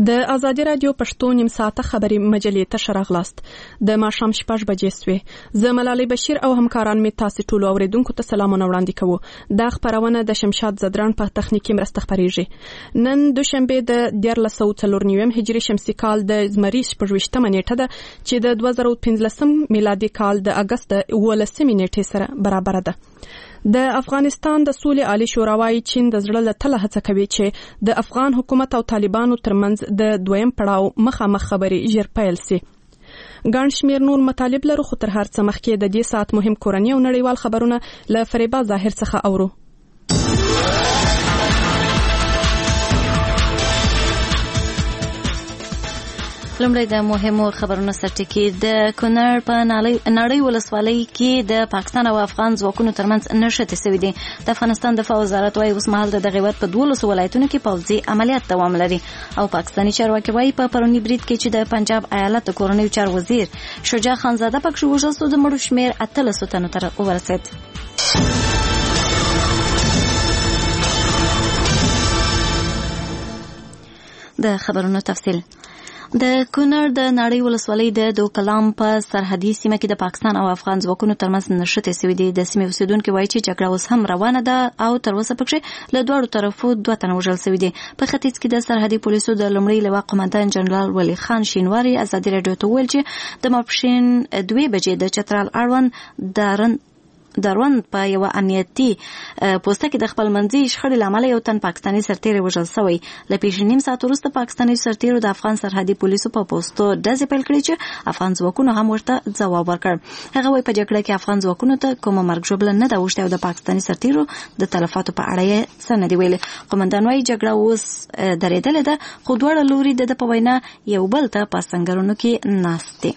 د ازادي رادیو پښتو نیم ساعته خبري مجلې ته شراغلاست د ماښام 6 بجې سوې زه ملالۍ بشیر او همکاران می تاسو ټول اوریدونکو ته سلامونه وړاندې کوو دا خبرونه د شمشاد زدران په تخنیکی مرسته خبريږي نن دوشنبه د 1449 هجری شمسي کال د زمری 28 نیټه ده چې د 2015 میلادي کال د اگست 18 نیټه سره برابر ده د افغانستان د سولې عالی شورا وايي چین د زړه له تله هڅه کوي چې د افغان حکومت او طالبانو ترمنځ د دویم پړاو مخامخ خبرې ژر پیل سي. ګڼ شمېر نور مطالب لرو خو تر هر څه مخکې د دې ساعت مهم کورني او نړیوال خبرونه له فریبا ظاهر څخه اورو. لومړی د مهمو خبرونو سرټکی د کونړ په نړۍ ولسوالۍ کې د پاکستان او افغان ځواکونو ترمنځ نښتې شوې دي. د افغانستان دفاع وزارت وايي اوس مهال د دغه په 12 ولایتونو کې پوځي عملیات دوام لري او پاکستاني چارواکي وايي په پرونی برید کې چې د پنجاب ایالت د کورنیو چارو وزیر شجاع خانزاده پکښ وژل شو د مړو شمېر 1300 تنو ته ورسېد. د خبرونو تفصیل د کونړ د نړۍ ولسوالۍ د دوکلام په سرحدي سیمه کې د پاکستان او افغان ځواکونو ترمنځ نښتې شوې دي. د سیمې اوسیدونکو وايي چې جګړه اوس هم روانه ده او تر اوسه پکې له دواړو طرفو 2 تنه وژل شوي دي. په ختیځ کې د سرحدي پولیسو د لومړي لواء قومندان جنرال ولی خان شینواری ازادي رادیو ته ویل چې د ماپښین 2 بجې د چترال اړوند دروند په یو امنیتي پوسټ کې د خپل منځي شخړې لامل یو تن پاکستاني سرتیر وژل شوی. له پیښې نیم ساعت وروسته پاکستاني سرتیرو د افغان سرحدي پولیسو په پوسټو ډزې پیل کړې چې افغان ځواکونو هم ورته ځواب ورکړ. هغه وايي په جګړه کې افغان ځواکونو ته کومه مرګ ژوبله نه ده اوښتې او د پاکستاني سرتیرو د تلفاتو په اړه یې څه نه دي ویلي. قومندان وايي جګړه اوس درېدلې ده خو دواړه لوري د په وینا یو بل ته په سنګرونو کې ناست دي.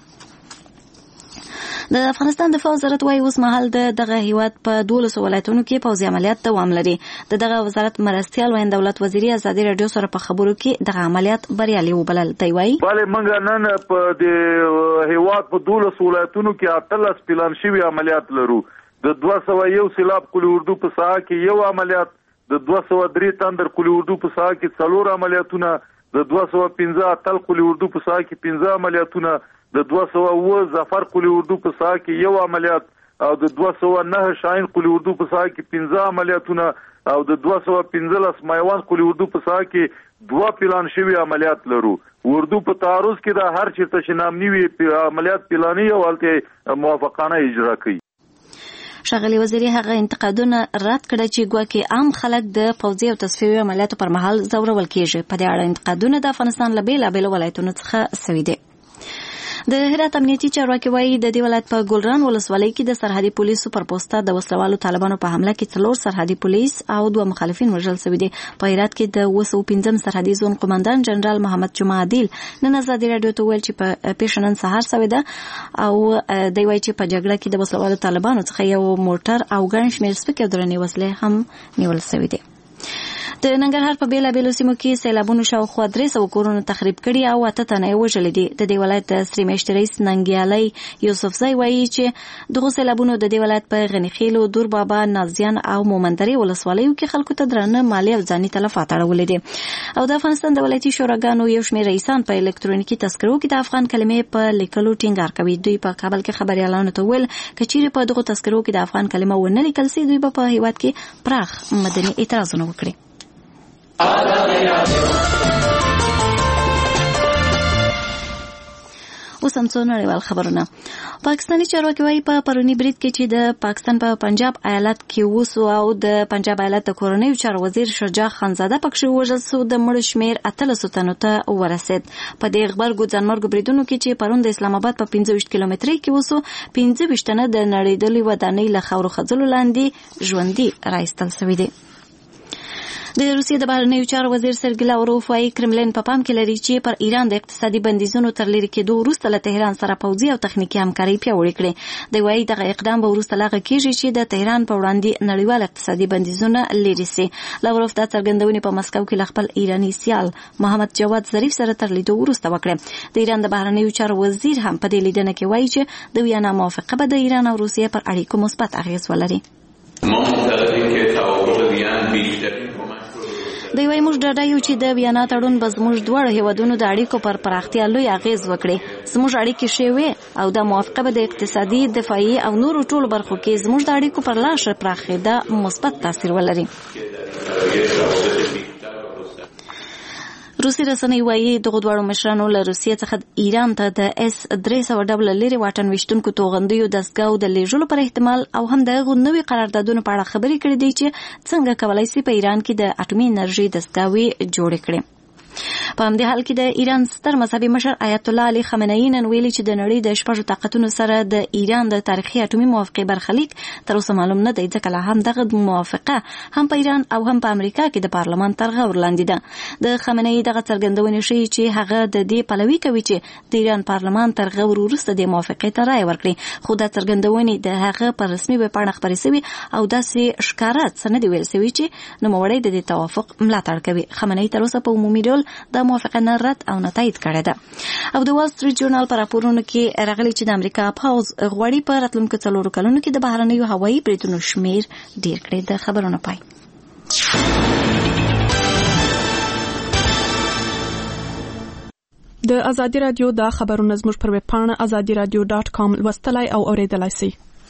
د افغانستان دفاع وزارت وايي اوس مهال دغه هیواد په 12 ولایتونو کې پوځي عملیات دوام لري. دغه وزارت مرستیال وین دولت وزیر ازادي رادیو سره په خبرو کې دغه عملیات بریالي وبلل. دی وايي بله موږ نن په د هیواد په 12 ولایتونو کې 13 پلان شوی عملیات لرو. د 201 سیلاب کلی اردو په ساحه کې یو عملیات، د 203 تندر کلی اردو په ساحه کې 4 عملیاتونه، د 215 اتل کلی اردو په ساحه کې 15 عملیاتونه، د 209 ظفر کلی اردو په ساحه کې یو عملیات او د 209 شاهین کلی اردو په ساحه کې 15 عملیاتونه او د 215 میوان کلی اردو په ساحه کې 2 پلان شوی عملیات لرو. اردو په تعرض کې د هر چیرته چې نامنی وي عملیات پلاني او الته موافقانه اجرا کوي. ښاغلي وزیر هغه انتقادونه رد کړه چې ګواکې عام خلک د پوځي او تصفیوي عملیاتو پر مهال ځورول کیږي. په دې اړه انتقادونه د افغانستان له بیلابیلو ولایتونو څخه شوي دي. د هرات امنیتي چارواکي وايي د دې ولایت په ګلران ولسوالۍ کې د سرحدي پولیسو پر پوسټه د وسلوالو طالبانو په حمله کې 4 سرحدي پولیس او 2 مخالفین وژل شوي دي. په هرات کې د 215 سرحدي زون قومندان جنرال محمد جمعه عادل نن ازادي رادیو ته ویل چې په پیښه نن سهار شوې ده او دی وايي چې په جګړه کې د وسلوالو طالبانو څخه یو موټر او ګڼ شمېر سپکې او درنې وسلې هم نیول شوي دي. د ننګرهار په بیلابیلو سیمو کې سیلابونو شاوخوا 300 کورونه تخریب کړي او 8 تنه یې وژلي دي. د دې ولایت د سری میشت رئیس ننګیالي یوسفزی وايي چې دغه سیلابونو د دې ولایت په غنیخیلو، دور بابا، نازیان او مومندري ولسوالیو کې خلکو ته درنه مالی او ځاني تلفات اړولې دي. او د افغانستان د ولایتي شوراګانو یو شمېر رئیسان په الکترونیکي تذکرو کې د افغان کلمې په لیکلو ټینګار کوي. دوی په کابل کې خبريالانو ته ویل کچېرې په دغه تذکرو کې د افغان کلمه ونه لیکل سي دوی په هیواد کې پراخ مدني اعتراضونه وکړي. اوس هم څو نړیوال خبرونه. پاکستاني چارواکي وايي په پرونی برید کې چې د پاکستان په پنجاب ایالت کې وسو او د پنجاب ایالت د کورنیو چارو وزیر شجاع خانزاده پکښ وژل شو د مړو شمېر 1300 تنو ته ورسېد. په دې غبرګو ځانمرګو بریدونو کې چې پرون د اسلام آباد په 25 کیلومترۍ کې وسو 25 تنه د نړیدلې ودانۍ له خاورو خځلو لاندې ژوندي راایستل شوي دي. د روسیې د بهرنیو چارو وزیر سرګی لاوروف وايي کرملین په پام کې لري چې پر ایران د اقتصادي بندیزونو تر لرې کېدو وروسته له تهران سره پوځي او تخنیکي همکاري پیاوړې کړي. دی وايي دغه اقدام به وروسته لغوه کېږي چې د تهران په وړاندې نړیوال اقتصادي بندیزونه لرې سي. لاوروف دا څرګندونې په مسکو کې له خپل ایراني سیال محمد جواد ظریف سره تر لیدو وروسته وکړه. د ایران د بهرنیو چارو وزیر هم په دې لیدنه کې وايي چې د ویانا موافقه به د ایران او روسیې پر اړیکو مثبت اغیز ولري. دوی وايي موږ ډاډه یو چې د ویانا تړون به زموږ دواړو هیوادونو د اړیکو پر پراختیا لوی اغیز وکړي. زموږ اړیکې ښې وي او دا موافقه به د اقتصادي، دفاعي او نورو ټولو برخو کې زموږ د اړیکو پر لا ښه پراخېدا مثبت تاثیر ولري. روسي رسنۍ وايي دغه دواړو مشرانو له روسیې څخه ایران ته د S-300 لري واټن ویشتونکو توغندیو دستګاو د لیږلو پر احتمال او هم د هغو نوي قراردادونو په اړه خبرې کړې دي چې څنګه کولای شي په ایران کې د اټومي انرژي دستګاوې جوړې کړي. په همدې حال کې د ایران ستر مذهبي مشر آیت الله علي خامنه‌ای نن ویلي چې د نړۍ د 6 طاقتونو سره د ایران د تاریخي اټومي موافقې برخلیک تر اوسه معلوم نه دی، ځکه لا هم دغه موافقه هم په ایران او هم په امریکا کې د پارلمان تر غور لاندې ده. د خامنه‌ای دغه څرګندونې ښیي چې هغه د دې پلوي کوي چې د ایران پارلمان تر غور وروسته د موافقې ته رایه ورکړي، خو دا څرګندونې د هغه په رسمي ویبپاڼه خپرې سوي او داسې ښکاره څه نه دي ویل سوي چې نوموړی د دې توافق ملاتړ کوي. خامنه‌ای تر اوسه په عمومي ډول د موافقه نه رد او نه تایید کړې ده. او د وال سټریټ جورنال په راپورونو کې راغلي چې د امریکا پوځ غواړي په راتلونکو 4 کلونو کې د بهرنیو هوایي بریدونو شمیر ډیر کړي. د خبرونو پای. د ازادي رادیو د خبرونو زموږ پر ویب پاڼه azadiradio.com لوستلای او اوریدلای شئ.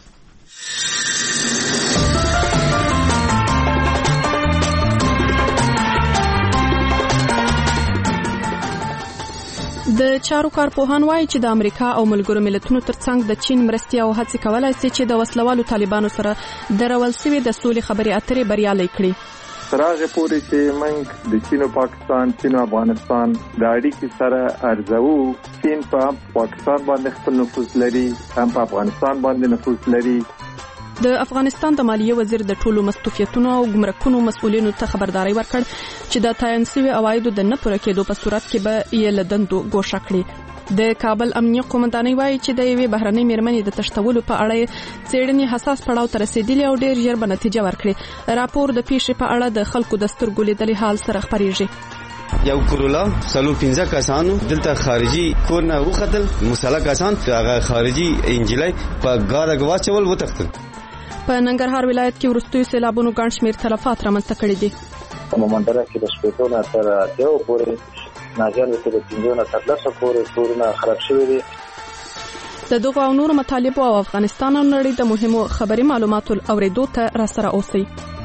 د چارو کارپوهان وایي چې د امریکا او ملګرو ملتونو ترڅنګ د چین مرستې او هڅې کولای شي چې د وسلوالو طالبانو سره درول شوي د سولې خبرې اترې بریالۍ کړي. تر هغه پورې چې موږ د چین او پاکستان، چین او افغانستان د اړیکې سره ارزو، چین په پاکستان باندې خپل نفوذ لري، هم په افغانستان باندې نفوذ لري. د افغانستان د مالیې وزیر د ټولو مستوفیتونو او ګمرکونو مسؤلینو ته خبرداري ورکړ چې د تعین شوي عوایدو د نه پوره کېدو په صورت کې به یې له دندو ګوښه کړي. د کابل امنیه قومندانۍ وایي چې د یوې بهرنۍ میرمنې د تښتولو په اړه څېړنې حساس پړاو ته رسېدلې او ډېر ژر به نتیجه ورکړي. راپور د پیښې په اړه د خلکو د سترګو لیدلي حال سره خپرېږي. یو کرولا 15 کسانو دلته خارجي کور نه وختل، مسله کسان هغه خارجي انجلۍ په ګاډه غواچول وتښتل. په ننګرهار ولایت کې وروستیو سیلابونو ګڼ شمېر تلفات رامنځته کړي دي. په مومندره کې د شپږو نه تر 10 پورې ناجان وته د 5 نه تر 10 پورې کورونه خراب شوي دي. د دغو او نورو مطالبو او افغانستان او نړۍ د مهمو خبري معلوماتو اوریدو ته راسره اوسئ.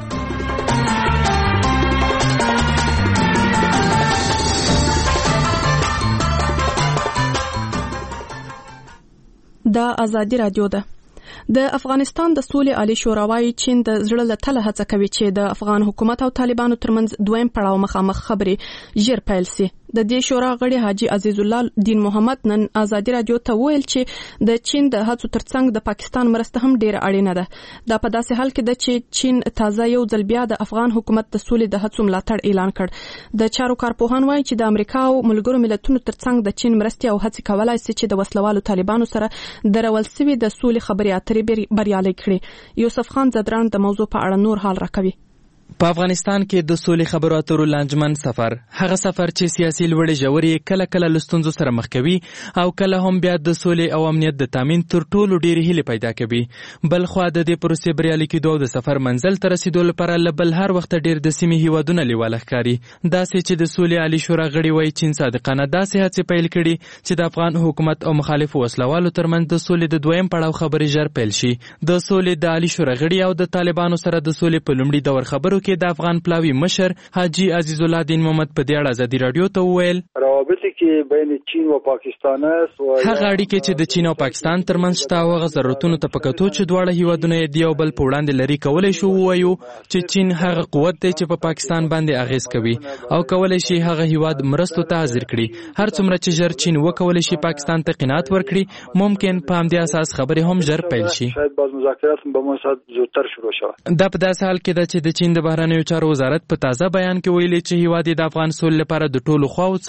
دا ازادي رادیو ده. د افغانستان د سولې عالی شورا وايي چین د زړه له تله هڅه کوي چې د افغان حکومت او طالبانو ترمنځ دویم پړاو مخامخ خبرې ژر پیل شي. د دې شورا غړي حاجی عزیز الله دین محمد نن ازادي رادیو ته ویل چې د چین د هڅو ترڅنګ د پاکستان مرسته هم ډیره اړینه ده. دا په داسې حال کې ده چې چین تازه یو ځل بیا د افغان حکومت د سولې د هڅو ملاتړ اعلان کړ. د چارو کارپوهان وایي چې د امریکا او ملګرو ملتونو ترڅنګ د چین مرستې او هڅې کولای شي چې د وسلوالو طالبانو سره درول شوي د سولې خبرې اترې بریالۍ کړي. یوسف خان زدران د موضوع په اړه نور حال راکوي. په افغانستان کې د سولې خبرو اترو لانجمن سفر، هغه سفر چې سیاسي لوړې ژورې کله کله له ستونزو سره مخ کوي او کله هم بیا د سولې او امنیت د تامین تر ټولو ډېرې هیلې پیدا کوي. بل خوا د دې پروسې بریالي کېدو او د سفر منزل ته رسیدو لپاره له بل هر وخت ډېر د سیمې هیوادونه لیواله ښکاري. داسې چې د سولې عالی شورا غړي وایي چین صادقانه داسې هڅې پیل کړي چې د افغان حکومت او مخالفو وسلوالو ترمنځ د سولې د دویم پړاو خبرې ژر پیل شي. د سولې د عالی شورا غړي او د طالبانو سره د سولې په لومړي دور خبرو کې د افغان پلاوی مشر حاجی عزیز الله دین محمد په دې اړه ازادي رادیو ته وویل روابط کې بین چین او پاکستان هغه اړیکې چې د چین او پاکستان ترمنځ شته هغه ضرورتونو ته پکتو چې دواړه هیوادونه یې یو بل په وړاندې لري کولای شو وایو چې چین هغه قوت دی چې په پاکستان باندې اغیز کوي او کولای شي هغه هیواد مرستو ته حاضر کړي. هر څومره چې ژر چین وکولای شي پاکستان ته قناعت ورکړي ممکن په همدې اساس خبرې هم ژر پیل شي. شاید باز مذاکرات به مو سات زوتر شروع شي. دا په داسې حال کې ده چې د چین د بهرنیو چارو وزارت په تازه بیان کې ویلي چې هیواد د افغان سولې لپاره د ټولو خواو سره مرستو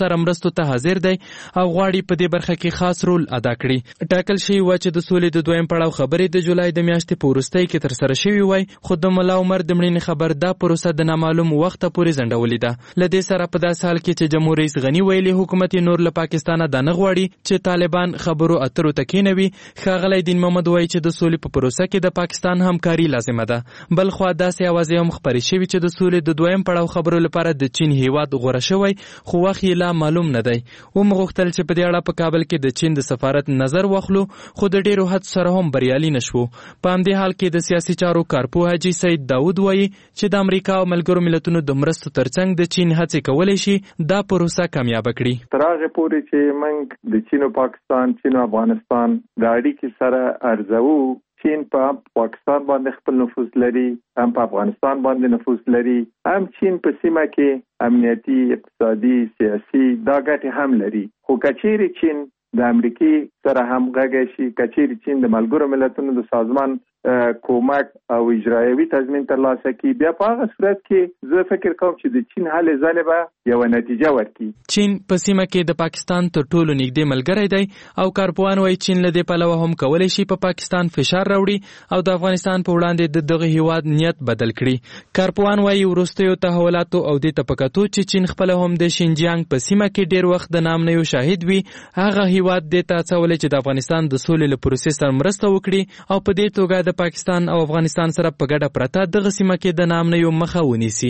مرستو ته حاضر دی او غواړي په دې برخه کې خاص رول ادا کړي. ټاکل شوی و چې د سولې د دویم پړاو خبرې د جولای د میاشتې په وروستۍ کې ترسره شوې وای، خو د ملا عمر د مړینې خبر دا پروسه د نامعلوم وخته پورې ځنډولې ده. له دې سره په داسې حال کې چې جمهور رئیس غني ویلي حکومت نور له پاکستانه دا نه غواړي چې طالبان خبرو اترو ته کېنوي. ښاغلی دین محمد وایي چې د سولې په پروسه کې د پاکستان همکاري لازمه ده. بل خوا داسې اوازې هم خپرې شوي چې د سولې د دویم پړاو خبرو لپاره د چین هیواد غوره شوی، خو وخت یې لا معلوم نه دی. ومغوښتل چې په دې اړه په کابل کې د چین د سفارت نظر واخلو، خو د ډیرو حد سره هم بریالي نشو. په همدې حال کې د سیاسي چارو کارپوه حاجي سید داود وایي چې د امریکا او ملګرو ملتونو د مرستو ترڅنګ د چین هڅې کولی شي دا پروسه کامیاب کړي. تر هغه پورې چې موږ د چین او پاکستان، چین او افغانستان د اړیکې سره ارزو، چین په پاکستان باندې خپل نفوذ لري، هم په افغانستان باندې نفوذ لري، هم چین په سیمه کې امنیتي، اقتصادي، سیاسي دا ګټې هم لري. خو کچېرې چین د امریکای سره هم غږی شي، کچېرې چین د ملګرو ملتونو د سازمان کومک او اجرایوي تضمین ترلاسه کړي، بیا په هغه صورت کې زه فکر کوم چې د چین هلې ځلې به یوه نتیجه ورکړي. چین په سیمه کې د پاکستان تر ټولو نږدې ملګری دی او کارپوهان وایي چین له دې پلوه هم کولی شي په پاکستان فشار راوړي او د افغانستان په وړاندې د دغه هیواد نیت بدل کړي. کارپوهان وایي وروستیو تحولاتو او دې ته په کتو چې چین خپله هم د شینجیانګ په سیمه کې ډیر وخت د نامنیو شاهد وي، هغه هیواد دې ته هڅولی چې د افغانستان د سولې له پروسې سره مرسته وکړي او په دې توګه د پاکستان او افغانستان سره په ګډه پرته دغه سیمه کې د نامنیو مخه ونیسي.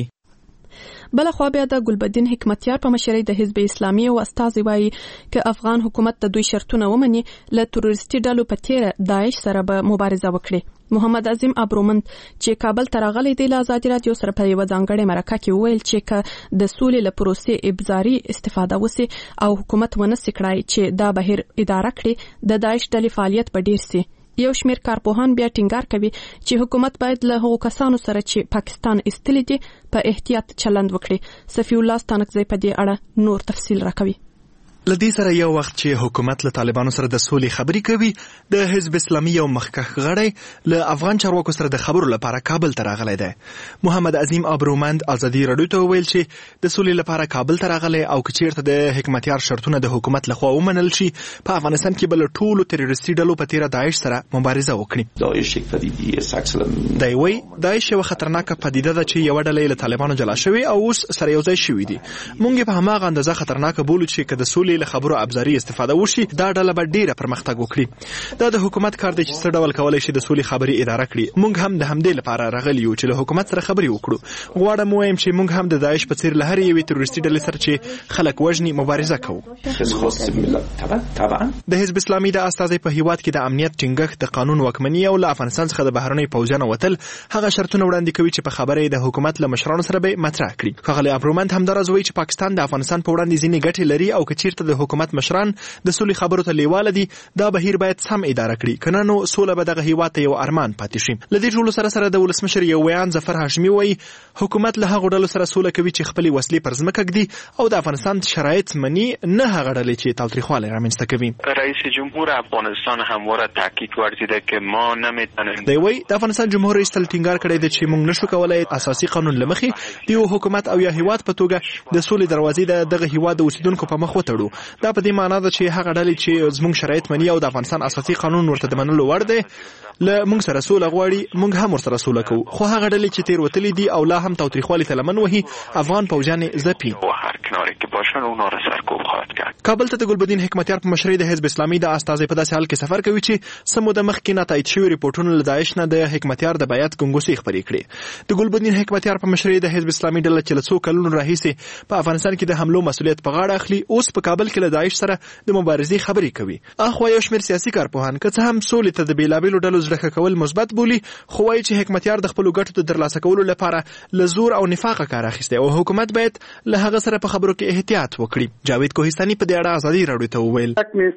بل خو بیا د ګلبدین حکمتیار په مشرۍ د حزب اسلامي او استازي وایي چې افغان حکومت د دوی شرطونه ومني له تروریستي ډلو په تیر داعش سره به مبارزه وکړي. محمد عظیم ابرومند چې کابل ته راغلی دی له ازادي رادیو سره په یوه ځانګړې مرکه کې وویل چې د سولې له پروسې ابزاري استفاده وسي او حکومت ونسي کړای چې دا بهیر اداره کړي، د داعش ډلې فعالیت به ډیر سي. یو شمیر کارپوهان بیا ټینګار کوي چې حکومت باید له هغو کسانو سره چې پاکستان ایستلي دي په احتیاط چلند وکړي. صفی الله ستانکزی په دې اړه نور تفصیل راکوي. لدې سره یو وخت چې حکومت له طالبانو سره د سولې خبرې کوي، د حزب اسلامي یو مخکښ غړی له افغان چارواکو سره د خبرو لپاره کابل ته راغلی دی. محمد عظیم ابرومند ازادي رادیو ته وویل چې د سولې لپاره کابل ته راغلی او که چیرته د حکمتیار شرطونه د حکومت لخوا ومنل شي، په افغانستان کې به له ټولو تروریستي ډلو په تیره داعش سره مبارزه وکړي. دی وایي داعش یوه خطرناکه پدیده ده چې یوه ډله یې له طالبانو جلا شوې او اوس سره یو ځای شوي دي. موږ یې په هماغه اندازه خطرناکه بولو چې که د سولې له خبرو ابزاري استفاده وشي، دا ډله به ډیره پرمختګ وکړي. دا د حکومت کار دی چې څه ډول کولی شي د سولې خبرې اداره کړي. موږ هم د همدې لپاره راغلي یو چې له حکومت سره خبرې وکړو. غواړم ووایم چې موږ هم د داعش په څیر له هرې یوې تروریستي ډلې سره چې خلک وژني مبارزه کوو. د حزب اسلامي د استازي په هیواد کې د امنیت ټینګښت، د قانون واکمني او له افغانستان څخه د بهرنیو پوځیانو وتل هغه شرطونه وړاندې کوي چې په خبره د حکومت له مشرانو سره به مطرح کړي. ښاغلی ابرومند همداراز وایي چې پاکستان د افغانستان په وړاندې ځینې ګټې لري او که چیرته د حکومت مشران د سولې خبرو ته لیواله دي، دا بهیر باید سم اداره کړي، کنه نو سوله به دغه هیواد ته یو ارمان پاتې شي. له دې ټولو سره د ولسمشر یو ویان ظفر هاشمي وایي حکومت له هغو ډلو سره سوله کوي چې خپلې وسلې پر ځمکه ږدي او د افغانستان شرایط مني، نه هغه ډلې چې تاوتریخوالی رامنځته کوي. رئیس جمهور افغانستان همواره تاکید ورزیده که ما نمیتونیم. دی وایي د افغانستان جمهور رئیس تل ټینګار کړی دی چې موږ نشو کولی اساسي قانون له مخې د یو حکومت او یا هیواد په توګه د سولې دروازې د دغه هیواد د اوسیدونکو په مخ وتړو. دا په دې معنا ده چې هغه ډلې چې زموږ شرایط مني او د افغانستان اساسي قانون ورته د منلو وړ دی له موږ سره سوله غواړي، موږ هم ورسره سوله کوو. خو هغه ډلې چې تیر وتلي دي او لا هم تاوتریخوالي ته لمن وهي، افغان پوځیان ځپي. کابل ته د ګلبدین حکمتیار په مشرۍ د حزب اسلامي د استازي په داسې حال کې سفر کوي چې څه موده مخکې ناتایید شوي ریپورټونه له داعش نه د حکمتیار د بیعت ګنګوسې خپرې کړې. د ګلبدین حکمتیار په مشرۍ د حزب اسلامي ډله چې له څو کلونو راهیسې په افغانستان کې د حملو مسؤلیت په غاړه اخلي، اوس په کابل کې له داعش سره د مبارزې خبرې کوي. اخوا یو شمېر سیاسي کارپوهان که څه هم سولې ته د بېلابېلو ډلو زړه ښه کول مثبت بولي، خو وایي چې حکمتیار د خپلو ګټو د ترلاسه کولو لپاره له زور او نفاقه کار اخیستی او حکومت باید له هغه سره په خبرو کې احتیاط وکړي. جاوید کوهستاني په دې اړه ازادي راډیو ته وویل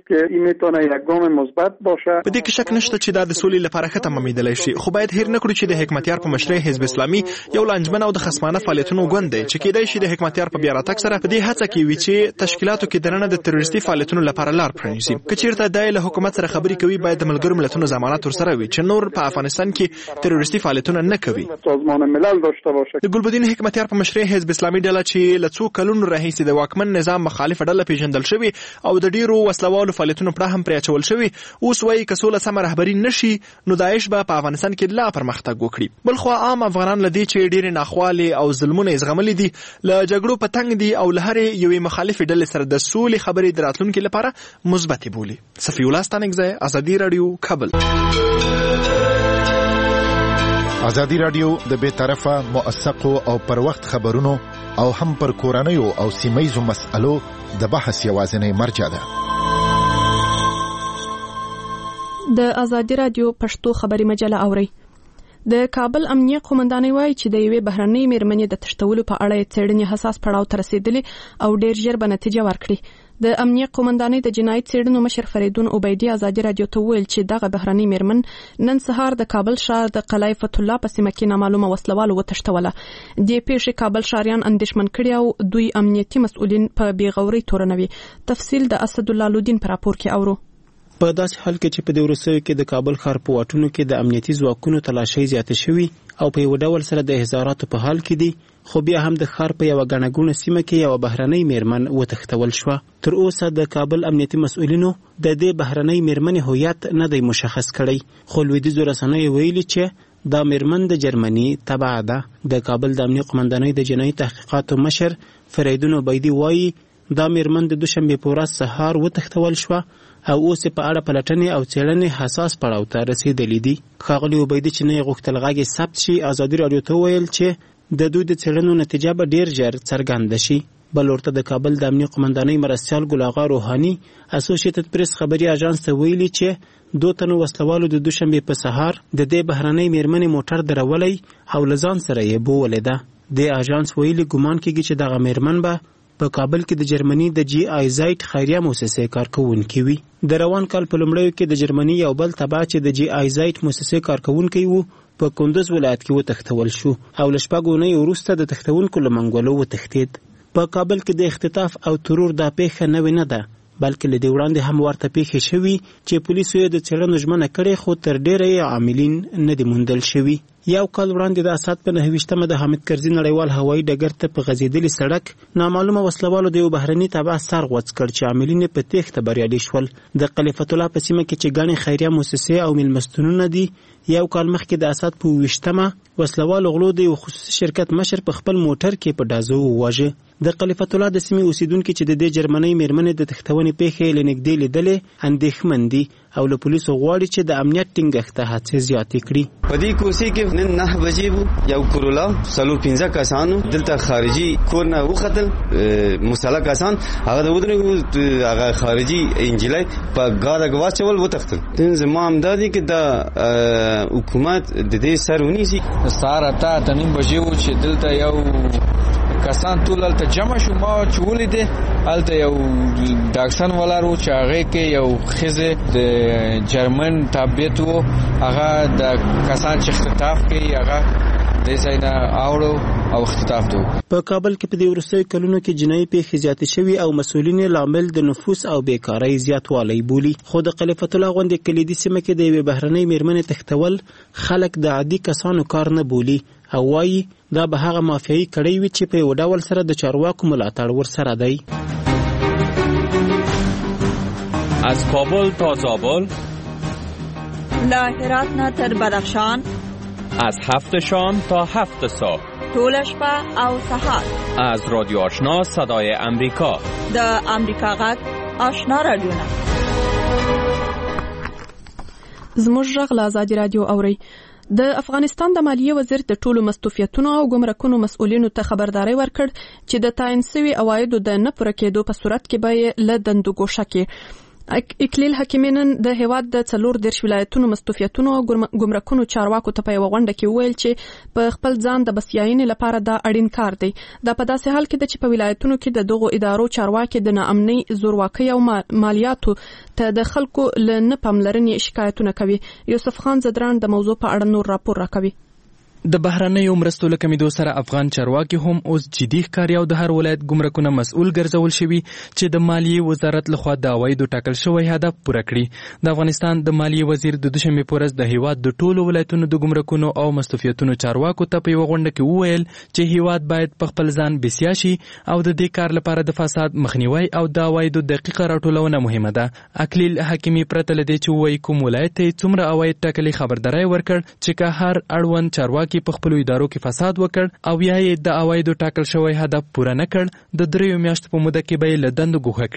په دې کې شک نشته چې دا د سولې لپاره ښه تمامېدلی شي، خو باید هېر نه کړو چې د حکمتیار په مشرۍ حزب اسلامي یو لانجمن او د خصمانه فعالیتونو ګوند دی چې کېدای شي د حکمتیار په بیا راتګ سره په دې هڅه کې وي چې تشکیلاتو کې دننه د تروریستي فعالیتونو لپاره لار پرانیزي. که چیرته دی له حکومت سره خبرې کوي، باید د ملګرو ملتونو ضمانت ورسره وي چې نور په افغانستان کې تروریستي فعالیتونه نه کوي. د ګلبدین حکمتیار په مشرۍ حزب اسلامي ډله چې له څو کلونو راهیسې د واکمن واکمن نظام مخالف ډله پیژندل شوی او د ډیرو وسلوالو فعالیتونو پړه هم پرې اچول شوی. اوس وایي که سوله سمه رهبري نشي نو داعش به په افغانستان کې لا پرمختګ وکړي. بلخوا عام افغانان لدی چې ډیرې ناخوالې او ظلمونه زغملي دي له جګړو په تنګ دي او له هرې یوې مخالفې ډلې سره د سولې خبرې د راتلونکي لپاره مثبت بولي. صفي الله ستانکزی، ازادي رادیو، کابل. ازادي رادیو د بے طرفه موثقو او پر وخت خبرونو او هم پر کورنیو او سیمایزو مسألو د بحث یوازینی مرجع ده. د ازادي رادیو پښتو خبري مجله اوري. د کابل امنیه قومندانۍ وایي چې د یوې بهرنۍ میرمنې د تښتولو په اړه څېړنې حساس پړاو ته رسیدلې او ډېر ژر به نتیجه ورکړي. د امنیه قومندانۍ د جنایي څېړنو مشر فریدون عبیدي ازادي رادیو ته وویل چې دغه بهرنۍ میرمن نن سهار د کابل ښار د قلعه فتح الله په سیمه کې نامعلومه وسلوالو وتښتوله. دې پیښې کابل ښاریان اندېښمن کړي او دوی امنیتي مسؤلین په بېغورۍ تورنوي. تفصیل د اسد الله لودین په راپور کې اورو. په داسې حال کې چې په دې وروستیو کې د کابل ښار په واټونو کې د امنیتي ځواکونو تلاشۍ زیاتې شوي او په یو ډول سره د احضاراتو په حال کې دي، خو بیا هم د ښار په یوه ګڼه ګوڼه سیمه کې یوه بهرنۍ میرمن وتښتول شوه. تر اوسه د کابل امنیتي مسؤلینو د دې بهرنۍ میرمنې هویت نه دی مشخص کړی، خو لویدیځو رسنیو ویلي چې دا میرمن د جرمني تبع ده. د کابل د امنیه قومندانۍ د جنایي تحقیقاتو مشر فریدون عبیدي وایي دا میرمن د دوشنبې په ورځ سهار وتښتول شوه او اوس په اړه پلټنې او څېړنې حساس پړاو ته رسیدلې دي. ښاغلي عبیدي چې نه یې غوښتل غږ یې ثبت شي، ازادي راډیو ته وویل چې د دوی د څېړنو نتیجه به ډېر ژر څرګنده شي. بل ورته د کابل د امنیه قومندانۍ مرستیال ګل اغا روحاني اسوسییټډ پریس خبري اژانس ته ویلي چې 2 تنو وسلوالو د دوشنبې په سهار د دې بهرنۍ میرمنې موټر درولی او له ځان سره یې بوولې ده. د اژانس ویلي ګمان کېږي چې دغه میرمن به په کابل کې د جرمني د جی آی زایټ خیریه مؤسسې کارکونکي وي. د روان کال په لومړیو کې د جرمني یو بل تبع چې د جی آی زایټ مؤسسې کارکونکي وو په کندوز ولایت کې وتښتول شو او له 6 اونۍ وروسته د تښتونکو له منګولو وتښتید. په کابل کې د اختطاف او ترور دا پیښه نوې نه ده، بلکې له دې وړاندې هم ورته پیښې شوي چې پولیسو یې د څېړنو ژمنه کړې، خو تر ډېره یې عاملین نه دي موندل شوي. یو کال وړاندې د اسد په 9 د حامد کرزي نړیوال هوایي ډګر ته په غځېدلي سړک نامعلومه وسلوالو د یو بهرني تبع سر غوڅ کړ چې عاملین یې په تېښته بریالي شول. د قلعه فتح الله په سیمه کې چې ګڼې خیریه مؤسسې او میلمستونونه دي، یو کال مخکې د اسد په 20 وسلوالو غلو د یو خصوصي شرکت مشر په خپل موټر کې په ډازو وواژه. د قلعه فتح الله د سیمې اوسیدونکي چې د دې جرمنۍ میرمنې د تښتونې پیښې له نږدې لیدلې اندېښمن دي او له پولیسو غواړي چې د امنیت ټینګښت ته هڅې زیاتې کړي. په دې کوڅې کې نن 9 بجې یو کورولا 15 کسانو دلته خارجي کور نه وختل، مسلح کسان هغه د ودرېږي، هغه خارجي انجلۍ په ګاډه واچول وتښتل. دین زما همدادي کې د حکومت د دې سر ونیسي. سهار اته نیم بجې و چې دلته یو کسان ټول هلته جمع شو. ما چې ولیدې هلته یو ډاکسن ولاړ و چې هغې کې یو ښځې د جرمن تابعیت و، هغه د کسان چې اختطاف کوي هغه دې ځای نه اوړو او اختطاف دو. په کابل کې په دې وروستیو کلونو کې جنایي پیښې زیاتې شوي او مسؤلین یې لامل د نفوس او بیکارۍ زیاتوالی بولي. خو د قلعه فتح الله غوندې کلیدي سیمه کې د یوې بهرنۍ میرمنې تښتول خلک د عادي کسانو کار نه بولي او وایي دا به هغه مافیایي کړۍ وي چې په یو ډول سره د چارواکو ملاتړ ورسره دی. از کابل تا زابل، له هرات نه تر بدخشان، از 7 شام تا 7 صبح، ټول شپه او سهار. از رادیو آشنا صدای امریکا، د امریکا غږ آشنا رادیو. زموږ غږ له ازادي رادیو اوري. د افغانستان د مالیې وزیر د ټولو مستوفیتونو او ګمرکونو مسؤلینو ته خبرداري ورکړ چې د تعین شوي عوایدو د نه پوره کېدو په صورت کې به یې له دندو ګوښه کړي. اکلیل حکیمي نن د هیواد د 14 ولایتونو مستوفیتونو او ګمرکونو چارواکو ته په یوه غونډه کې وویل چې په خپل ځان د بسیاینې لپاره دا اړین کار دی. دا په داسې حال کې ده چې په ولایتونو کې د دغو ادارو چارواکي د ناامنۍ، زورواکۍ او مالیاتو ته د خلکو له نه پاملرنې شکایتونه کوي. یوسف خان زدران د موضوع په اړه نور راپور راکوي. د بهرنیو مرستو له کمیدو سره افغان چارواکي هم اوس جدي ښکاري او د هر ولایت ګمرکونه مسؤل ګرځول شوي چې د مالیې وزارت لخوا د عوایدو ټاکل شوی هدف پوره کړي. د افغانستان د مالیې وزیر د دوشنبې په ورځ د هیواد د ټولو ولایتونو د ګمرکونو او مستوفیتونو چارواکو ته په یوه غونډه کې وویل چې هیواد باید په خپل ځان بسیا شي او د دې کار لپاره د فساد مخنیوی او د عوایدو دقیقه راټولونه مهمه ده. اکلیل حکیمي پرته له دې چې ووایي کوم ولایت ته څومره عواید ټاکلي خبرداری ورکړ چې که هر اړوند چارواکي په خپلو ادارو کې فساد وکړ او یا یې د عوایدو ټاکل شوی هدف پوره نه کړ د 3 میاشتو په موده کې به یې له دندو ګوښه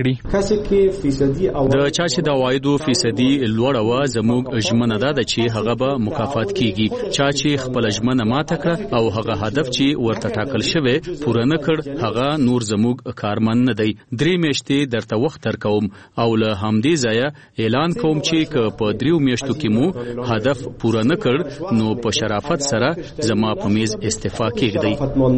کړي. د چا چې د عوایدو فیصدي لوړه وه زموږ ژمنه ده چې هغه به مکافات کیږي. چا چې خپل ژمنه ماته کړه او هغه هدف چې ورته ټاکل شوی پوره نه کړ هغه نور زموږ کارمن نه دی. 3 میاشتې درته وخت درکوم او له همدې ځایه اعلان کوم چې که په 3 میاشتو کې مو هدف پوره نه کړ نو په شرافت سره زما په میز استعفا کېږدئ.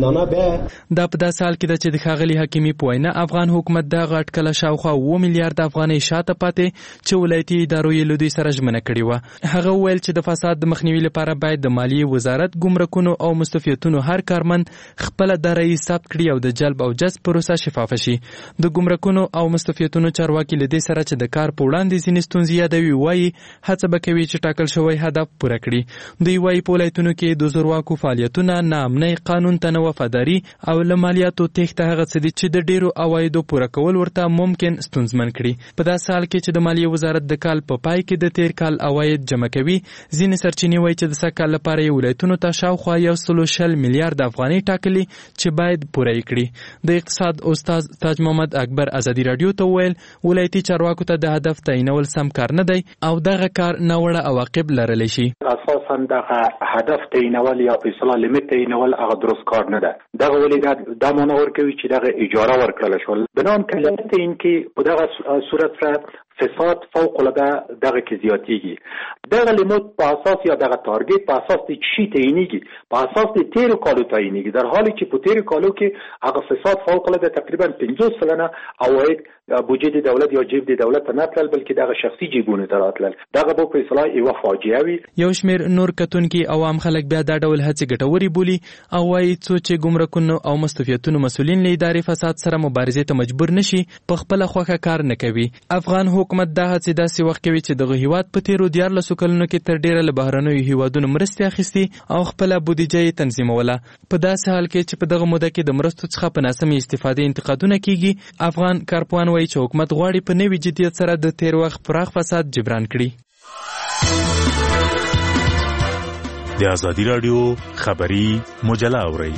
دا په داسې حال کې ده چې د ښاغلي حکیمي په وینا افغان حکومت دغه اټکله شاوخوا 7 میلیارد افغانۍ شاته پاتې چې ولایتي ادارو یې له دوی سره ژمنه کړې وه. هغه وویل چې د فساد د مخنیوي لپاره باید د مالیې وزارت ګمرکونو او مستوفیتونو هر کارمند خپله دارایي ثبت کړي او د جلب او جذب پروسه شفافه شي. د ګمرکونو او مستوفیتونو چارواکي له دې سره چې د کار په وړاندې ځینې ستونزې یادوي وایي هڅه به کوي چې ټاکل شوی هدف پوره کړي. دوی وایي په ولایتونو کې د زورواکو فعالیتونه ناامنۍ قانون ته نه وفاداري او له مالیاتو تېښته هغه څه دي چې د ډېرو عوایدو پوره کول ورته ممکن ستونزمن کړي. په داسې حال کې چې د مالیې وزارت د کال په پای کې د تیر کال عواید جمع کوي ځینې سرچینې وایي چې د سږ کال لپاره یې ولایتونو ته شاوخوا 120 میلیارد افغانۍ ټاکلي چې باید پوره یې کړي. د اقتصاد استاد تاج محمد اکبر ازادي راډیو ته وویل ولایتي چارواکو ته د هدف تعینول سم کار نه دی او دغه کار ناوړه عواقب لرلی شي. اساسا دغه هدف تعینول یا په اصطلاح لیمیت تعینول هغه درست کار نه ده. دغه ولې دا معنی ورکوي چې دغه اجاره ورکړل شول بنان کلمت این که په دغه صورت سره فساد فوق العاده دغه کې زیاتیږي. دغه لیمیت په اساس یا دغه تارگت په اساس د چی تعینیږي په اساس د تیر کالو تعینیږي در حالی چې په تیر کالو کې هغه فساد فوق العاده تقریبا 50% عواید بودجه د دولت یا جیب د دولت نه تلل بلکې دغه شخصي جیبونه ته راتلل. دغه په اصطلاح یو فاجعه وي. یو شمیر نور کتونکي عوام خلک بیا دا ډول هڅې ګټوري بولي او وايي چې ګمرکونو او مستوفیتونو مسؤلین له ادارې فساد سره مبارزې ته مجبور نشي په خپل خوخه کار نه کوي. افغان حکومت دا هڅې داسې وخت کوي چې دغه هیواد په تیرو 14 کلونو کې تر ډیره له بهرنیو هیوادونو مرستې اخیستي او خپل بودیجه یې تنظیموله. په داسې حال کې چې په دغه موده کې د مرستو څخه په ناسمې استفادې انتقادونه کیږي افغان کارپوهان وايي چې حکومت غواړي په نوي جدیت سره د تیر وخت پراخ فساد جبران کړي. د ازادي راډیو خبری مجله اورئ.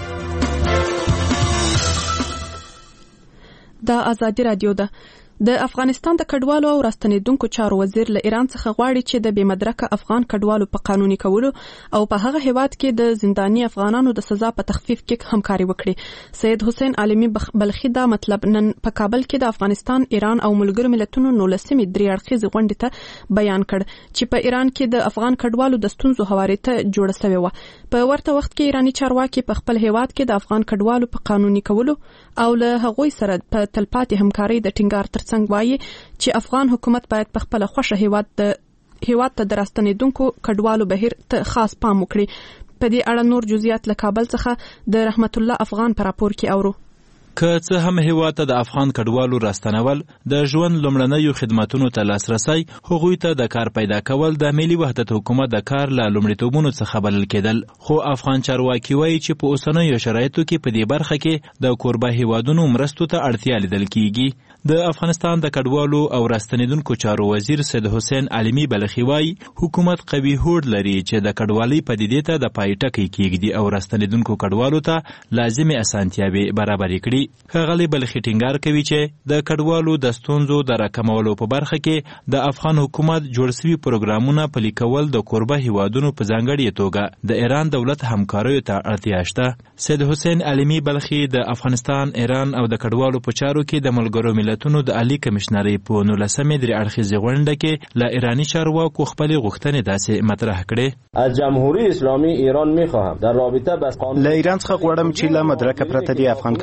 د ازادي راډیو ده. د افغانستان د کډوالو او راستنیدونکو چارو وزیر له ایران څخه غواړي چې د بې مدرکه افغان کډوالو په قانوني کولو او په هغه هیواد کې د زنداني افغانانو د سزا په تخفیف کې همکاري وکړي. سید حسین عالمي بلخي دا مطلب نن په کابل کې د افغانستان ایران او ملګرو ملتونو 19مې درې اړخیزې غونډې ته بیان کړ چې په ایران کې د افغان کډوالو د ستونزو هواري ته جوړه شوې وه. په ورته وخت کې ایرانی چارواکي په خپل هیواد کې د افغان کډوالو په قانوني کولو او له هغوی سره په تلپاتې همکاري د ټینګار ترڅنګ وایي چې افغان حکومت باید په خپل خوښه هیواد ته د راستنیدونکو کډوالو بهیر ته خاص پام وکړي. په دې اړه نور جزئیات له کابل څخه د رحمت الله افغان په راپور کې اورو. که څه هم هیواد ته د افغان کډوالو راستنول د ژوند لومړنیو خدماتونو ته لاسرسی هغوی ته د کار پیدا کول د ملي وحدت حکومت د کار له لومړیتوبونو څخه بلل کېدل، خو افغان چارواکي وایي چې په اوسنیو شرایطو کې په دې برخه کې د کوربه هیوادونو مرستو ته اړتیا لیدل کیږي. د افغانستان د کډوالو او راستنیدونکو چارو وزیر سید حسین عالمي بلخي وایي حکومت قوي هوډ لري چې د کډوالۍ پدیدې ته د پای ټکی کیږدي او راستنیدونکو کډوالو ته لازمي اسانتیاوې برابرې کړي. ښاغلي بلخي ټینګار کوي چې د کډوالو د ستونزو د راکمولو په برخه کې د افغان حکومت جوړ شوي پروګرامونه پلي کول د کوربه هیوادونو په ځانګړې توګه د ایران دولت همکاریو ته اړتیا شته. سید حسین عالمي بلخي د افغانستان، ایران او د کډوالو په چارو کې د ملګرو ملتونو د عالی کمشنرۍ په 19مې درې اړخیزې غونډه کې له ایرانی چارواکو خپلې غوښتنې داسې مطرح کړې. از جمهوری اسلامی ایران میخواهم در رابطه با له ایران څخه غواړم چې له مدرکه پرته د افغان کډوال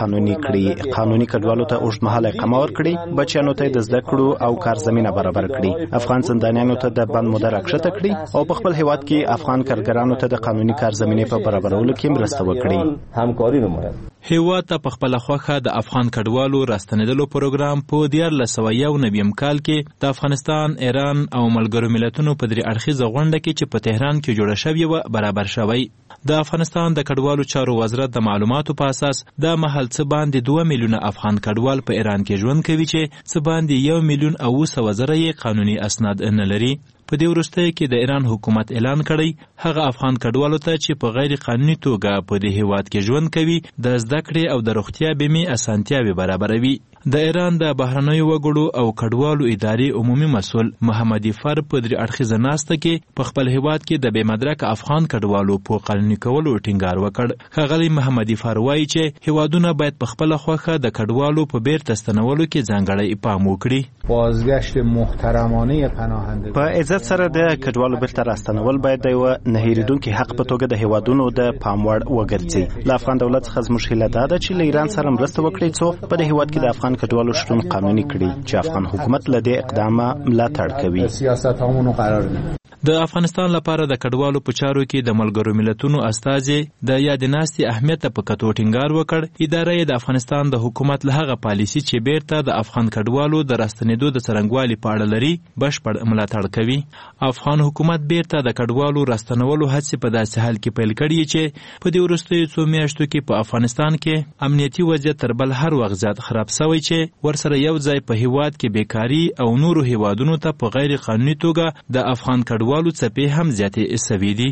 قانوني کړي. قانوني کډوالو ته اوږدمهاله اقامه ورکړي، بچیانو ته د زده کړو او کار زمينه برابر کړي، افغان زندانیانو ته د بند موده راکښته کړي او په خپل هیواد کې افغان کارګرانو ته د قانوني کار زمينې په برابرولو کې مرسته وکړي. همکاري نمایي. هیواد ته په خپل خوخه د افغان کډوالو راستنیدلو پروګرام په 1991 کال کې د افغانستان، ایران او ملګرو ملتونو په درې اړخیزه غونډه کې چې په تهران کې جوړه شوې و برابر شوی. د افغانستان د کډوالو چارو وزارت د معلوماتو په اساس د محل څه باندې 2 میلیونه افغان کډوال په ایران کې ژوند کوي چې څه باندې 1 میلیون او 700,000 یې قانوني اسناد نه لري. په دې وروستیو کې د ایران حکومت اعلان کړی هغه افغان کډوالو ته چې په غیر قانوني توګه په دې هیواد کې ژوند کوي د زده کړې او د روغتیا بیمې اسانتیاوې برابروي. د ایران د بهرنیو وګړو او کډوالو ادارې عمومي مسؤل محمد فر په درې اړخیزه ناسته کې په خپل هیواد کې د بې مدرکه افغان کډوالو په قانوني کولو ټینګار وکړ. ښاغلی محمد فر وایي چې هیوادونه باید په خپل خوخه د کډوالو په بیرته ستنولو کې ځانګړی پام وکړي. بازگشت محترمانه پناهندگان په عزت سره د کډوالو بیرته راستنول باید د یو نه هیریدونکي حق په توګه د هیوادونو د پام وړ وګرځي. له افغان دولت څخه زموږ هیله دا ده چې له ایران سره مرسته وکړي څو په دې هیواد کې د افغان کډوالو شتون قانوني کړي چې افغان حکومت له دې اقدامه ملاتړ کوي. سیاستامونو قرار دي. د افغانستان لپاره د کډوالو په چارو کې د ملګرو ملتونو استازي د یاد ناستي اهمیت په کتو ټینګار وکړ. ادارې د افغانستان د حکومت له هغه پالیسي چې بیرته د افغان کډوالو د راستنېدو د څرنګوالي په اړه لري بشپړ ملاتړ کوي. افغان حکومت بیرته د کډوالو راستنولو هڅې په داسې حال کې پیل کړي چې په دې وروستیو څو میاشتو کې په افغانستان کې امنیتي وضعیت تر بل هر وخت زیات خراب شوی چې ورسره یو ځای په هیواد کې بیکاری او نورو هیوادونو ته په غیر قانوني توګه د افغان کډوالو څپې هم زیاتې شوې دي.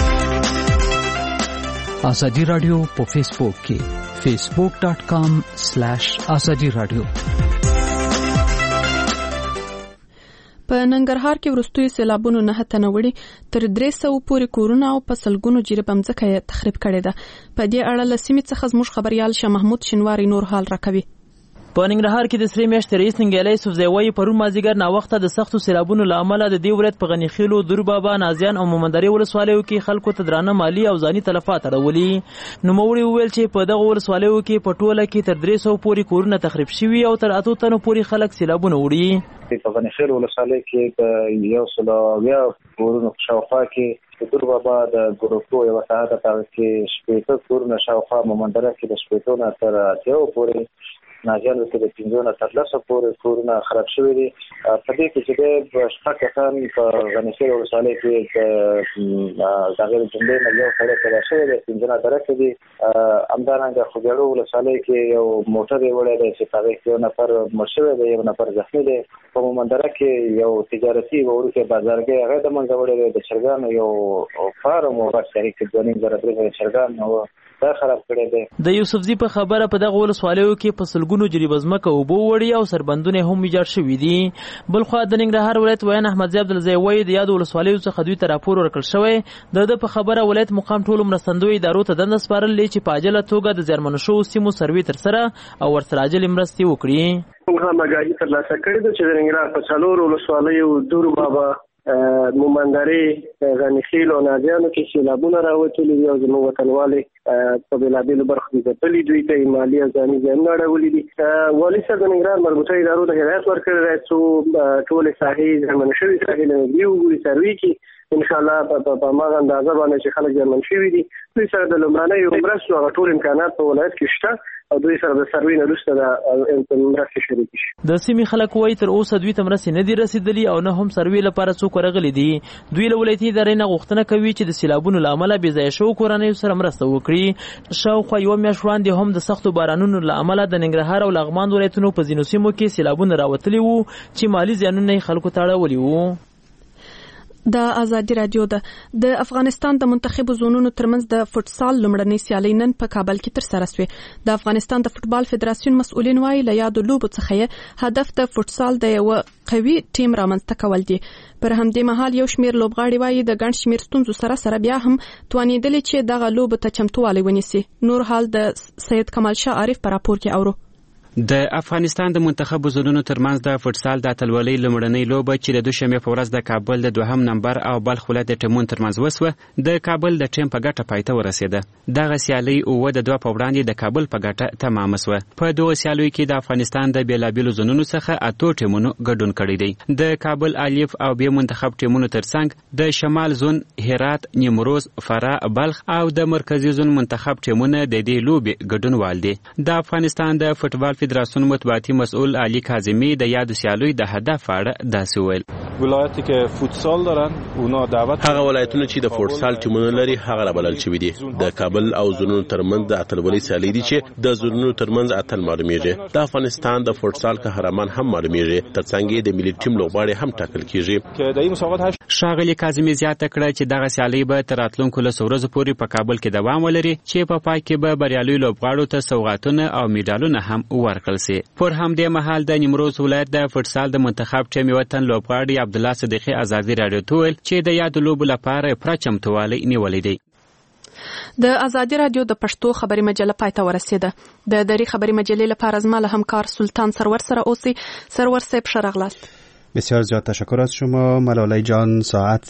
ازادي رادیو په فیسبوک کې facebook.com/ازادي رادیو. په ننګرهار کې وروستیو سیلابونو 9 تنه وړي تر 300 پورې کورونه او په سلګونو جریب مځکه یې تخریب کړې ده. په دې اړه له سیمې څخه زموږ خبريال شاه محمود شینواری نور حال راکوي. په ننګرهار کې د سری میاشتې رئیس ننګیالی یوسفزی وایي پرون مازدیګر ناوخته د سختو سیلابونو له امله د دې ولایت په غنیخیلو، دوربابا، نازیان او مومندرې ولسوالیو کې خلکو ته درانه مالي او ځاني تلفات اړولي. نوموړي وویل چې په دغه ولسوالیو کې په ټوله کې تر 300 پورې کورونه تخریب شوي او تر 8 تنو پورې خلک سیلابونه وړي. په غنیخیلو ولسوالۍ کې د 120 کورونو شاوخوا کې د دوربابا د ګروپو یو ساحه ته کې 80 کورونه شاوخوا، مومندره کې د 80 نه تر 80 پورې، ناجیان کې د 15 نه تر 10 پورې کورونه خراب شوي دي. په دې کې چې د شپږ کسان په غنیخیلو ولسوالۍ کې د غیر جملې نه یو سړی پیدا شوی دی، 15 درکه دي. همدارنګه خوږیاړو ولسوالۍ کې یو موټر یې وړی دی چې هغې کې یو نفر مړ شوی دی، یو نفر زخمي دی. په مومندره کې یو تجارتي وړوکی بازارګۍ هغه د منځه وړی دی. د چرګانو یو فارم و بس هغې کې 2.5 چرګان و دا خراب کړی دی. د یوسفزي په خبره په دغه ولسوالیو کې په سلګونو جریب ځمکه اوبه وړي او سربندونه هم ویجاړ شوي دي. بلخوا د ننګرهار ولایت ویان احمدزی عبدالزی وایي د یادو ولسوالیو څخه دوی ته راپور ورکړل شوی. د په خبره ولایت مقام ټولو مرستندویو ادارو ته دنده سپارلې چې په عاجله توګه د زیانمنو شوو سیمو سروې ترسره او ورسره عاجلې مرستې وکړي. موږ هم آګاهي ترلاسه کړې ده چې د ننګرهار په 4 ولسوالیو دوربابا، مومندرې، غنیخیل او نازیانو کې سیلابونه راوتلي دي او زموږ وطنوالې په بېلابېلو برخو کې ځپلي، دوی ته یې مالي او ځاني زیانونه اړولي دي. والي صاحب د ننګرهار مربوطه ادارو ته هدایت ورکړی دی څو ټولې ساحې زیانمنې شوي ساحې له نږدې وګوري، سروې کړي. انشاءالله په هماغه اندازه باندې چې خلک زیانمن شوي دي دوی سره د لومړنیو مرستو هغه ټول امکانات په ولایت کې شته او دوی سره د سروې نه وروسته د مرستې شریکې شي. د سیمې خلک وایي تر اوسه دوی ته مرستې نه دي رسېدلي او نه هم سروې لپاره څوک ورغلي دي. دوی له ولایتي ادارې نه غوښتنه کوي چې د سیلابونو له امله بېځایه شوو کورنیو سره مرسته وکړي. شاوخوا یوه میاشت وړاندې هم د سختو بارانونو له امله د ننګرهار او لغمان ولایتونو په ځینو سیمو کې سیلابونه راوتلي وو چې مالي زیانونه یې خلکو ته اړولي وو. د ازادي رادیو د افغانستان د منتخبو زونونو ترمنځ د فوتسال لومړنۍ سیالۍ نن په کابل کې ترسره شوې. د افغانستان د فوتبال فدراسیون مسؤلین وایي له یادو لوبو څخه هدف د فوتسال د یو قوي ټیم رامنځته کول دي. پر همدې مهال یو شمیر لوبغاړي وایي د ګڼ شمیر ستونزو سره بیا هم توانېدلي چې دغه لوبو ته چمتووالی ونیسي. نور حال د سید کمال شاه عارف په راپور کې اورو. د افغانستان د منتخب زونونو ترمنځ د فوتسال د اتلولۍ لومړنۍ لوبه چې د دوشنبه په ورځ د کابل د دوهم نمبر او بلخ ولایت د ټیمونو ترمنځ وسوه د کابل د ټیم په ګټه پای ته ورسېده. دغه سیالي 2-2 په وړاندې د کابل په ګټه تمام شوه. په دوه سیالیو کې د افغانستان د بیلابیلو زونونو څخه 8 ټیمونو ګډون کړی دی. د کابل الف او بی منتخب ټیمونو ترڅنګ د شمال زون هرات، نیمروز، فراه، بلخ او د مرکزی زون منتخب ټیمونه د دې لوبې ګډونوال دي. د افغانستان د فوتبال فدراسیون مطبوعاتي مسؤل علي کاظمی د یاد سیالیو د هدف اړه داسې ویل: ولایتي کې فوتسال دارن اونا دعوت هغه ولایتونه چې د فوتسال ټیمونه لري هغه رابلل شوی دي. د کابل او زونونو ترمنځ د اتلولۍ سیالي دي چې د زونونو ترمنځ اتل معلومیږي. د افغانستان د فوتسال قهرمان هم معلومیږي، ترڅنګ د ملي ټیم لوبغاړي هم ټاکل کیږي. کې د مسابقات شاغلي کاظمی زیاته کړه چې دغه سیالي به تر راتلونکو له ورځې پورې په کابل کې دوام ولري چې په پای کې به بریالي لوبغاړو ته سوغاتونه او میډالونه هم ورکړل شي. پر همدې مهال د نیمروز ولایت د فوتسال د منتخب ټیم وطن لوبغاړي عبدالله صدیقی ازادي رادیو ته ویل چې د یاد لوبو لپاره پوره چمتووالی نیولی دی. د ازادي رادیو د پښتو خبري مجله پای ته ورسېده. د دری خبري مجلې لپاره زما له همکار سلطان سرور سره اوسئ. سرور صاحب ښه راغلاست. بسیار زیاد تشکر از شما ملاله جان. ساعت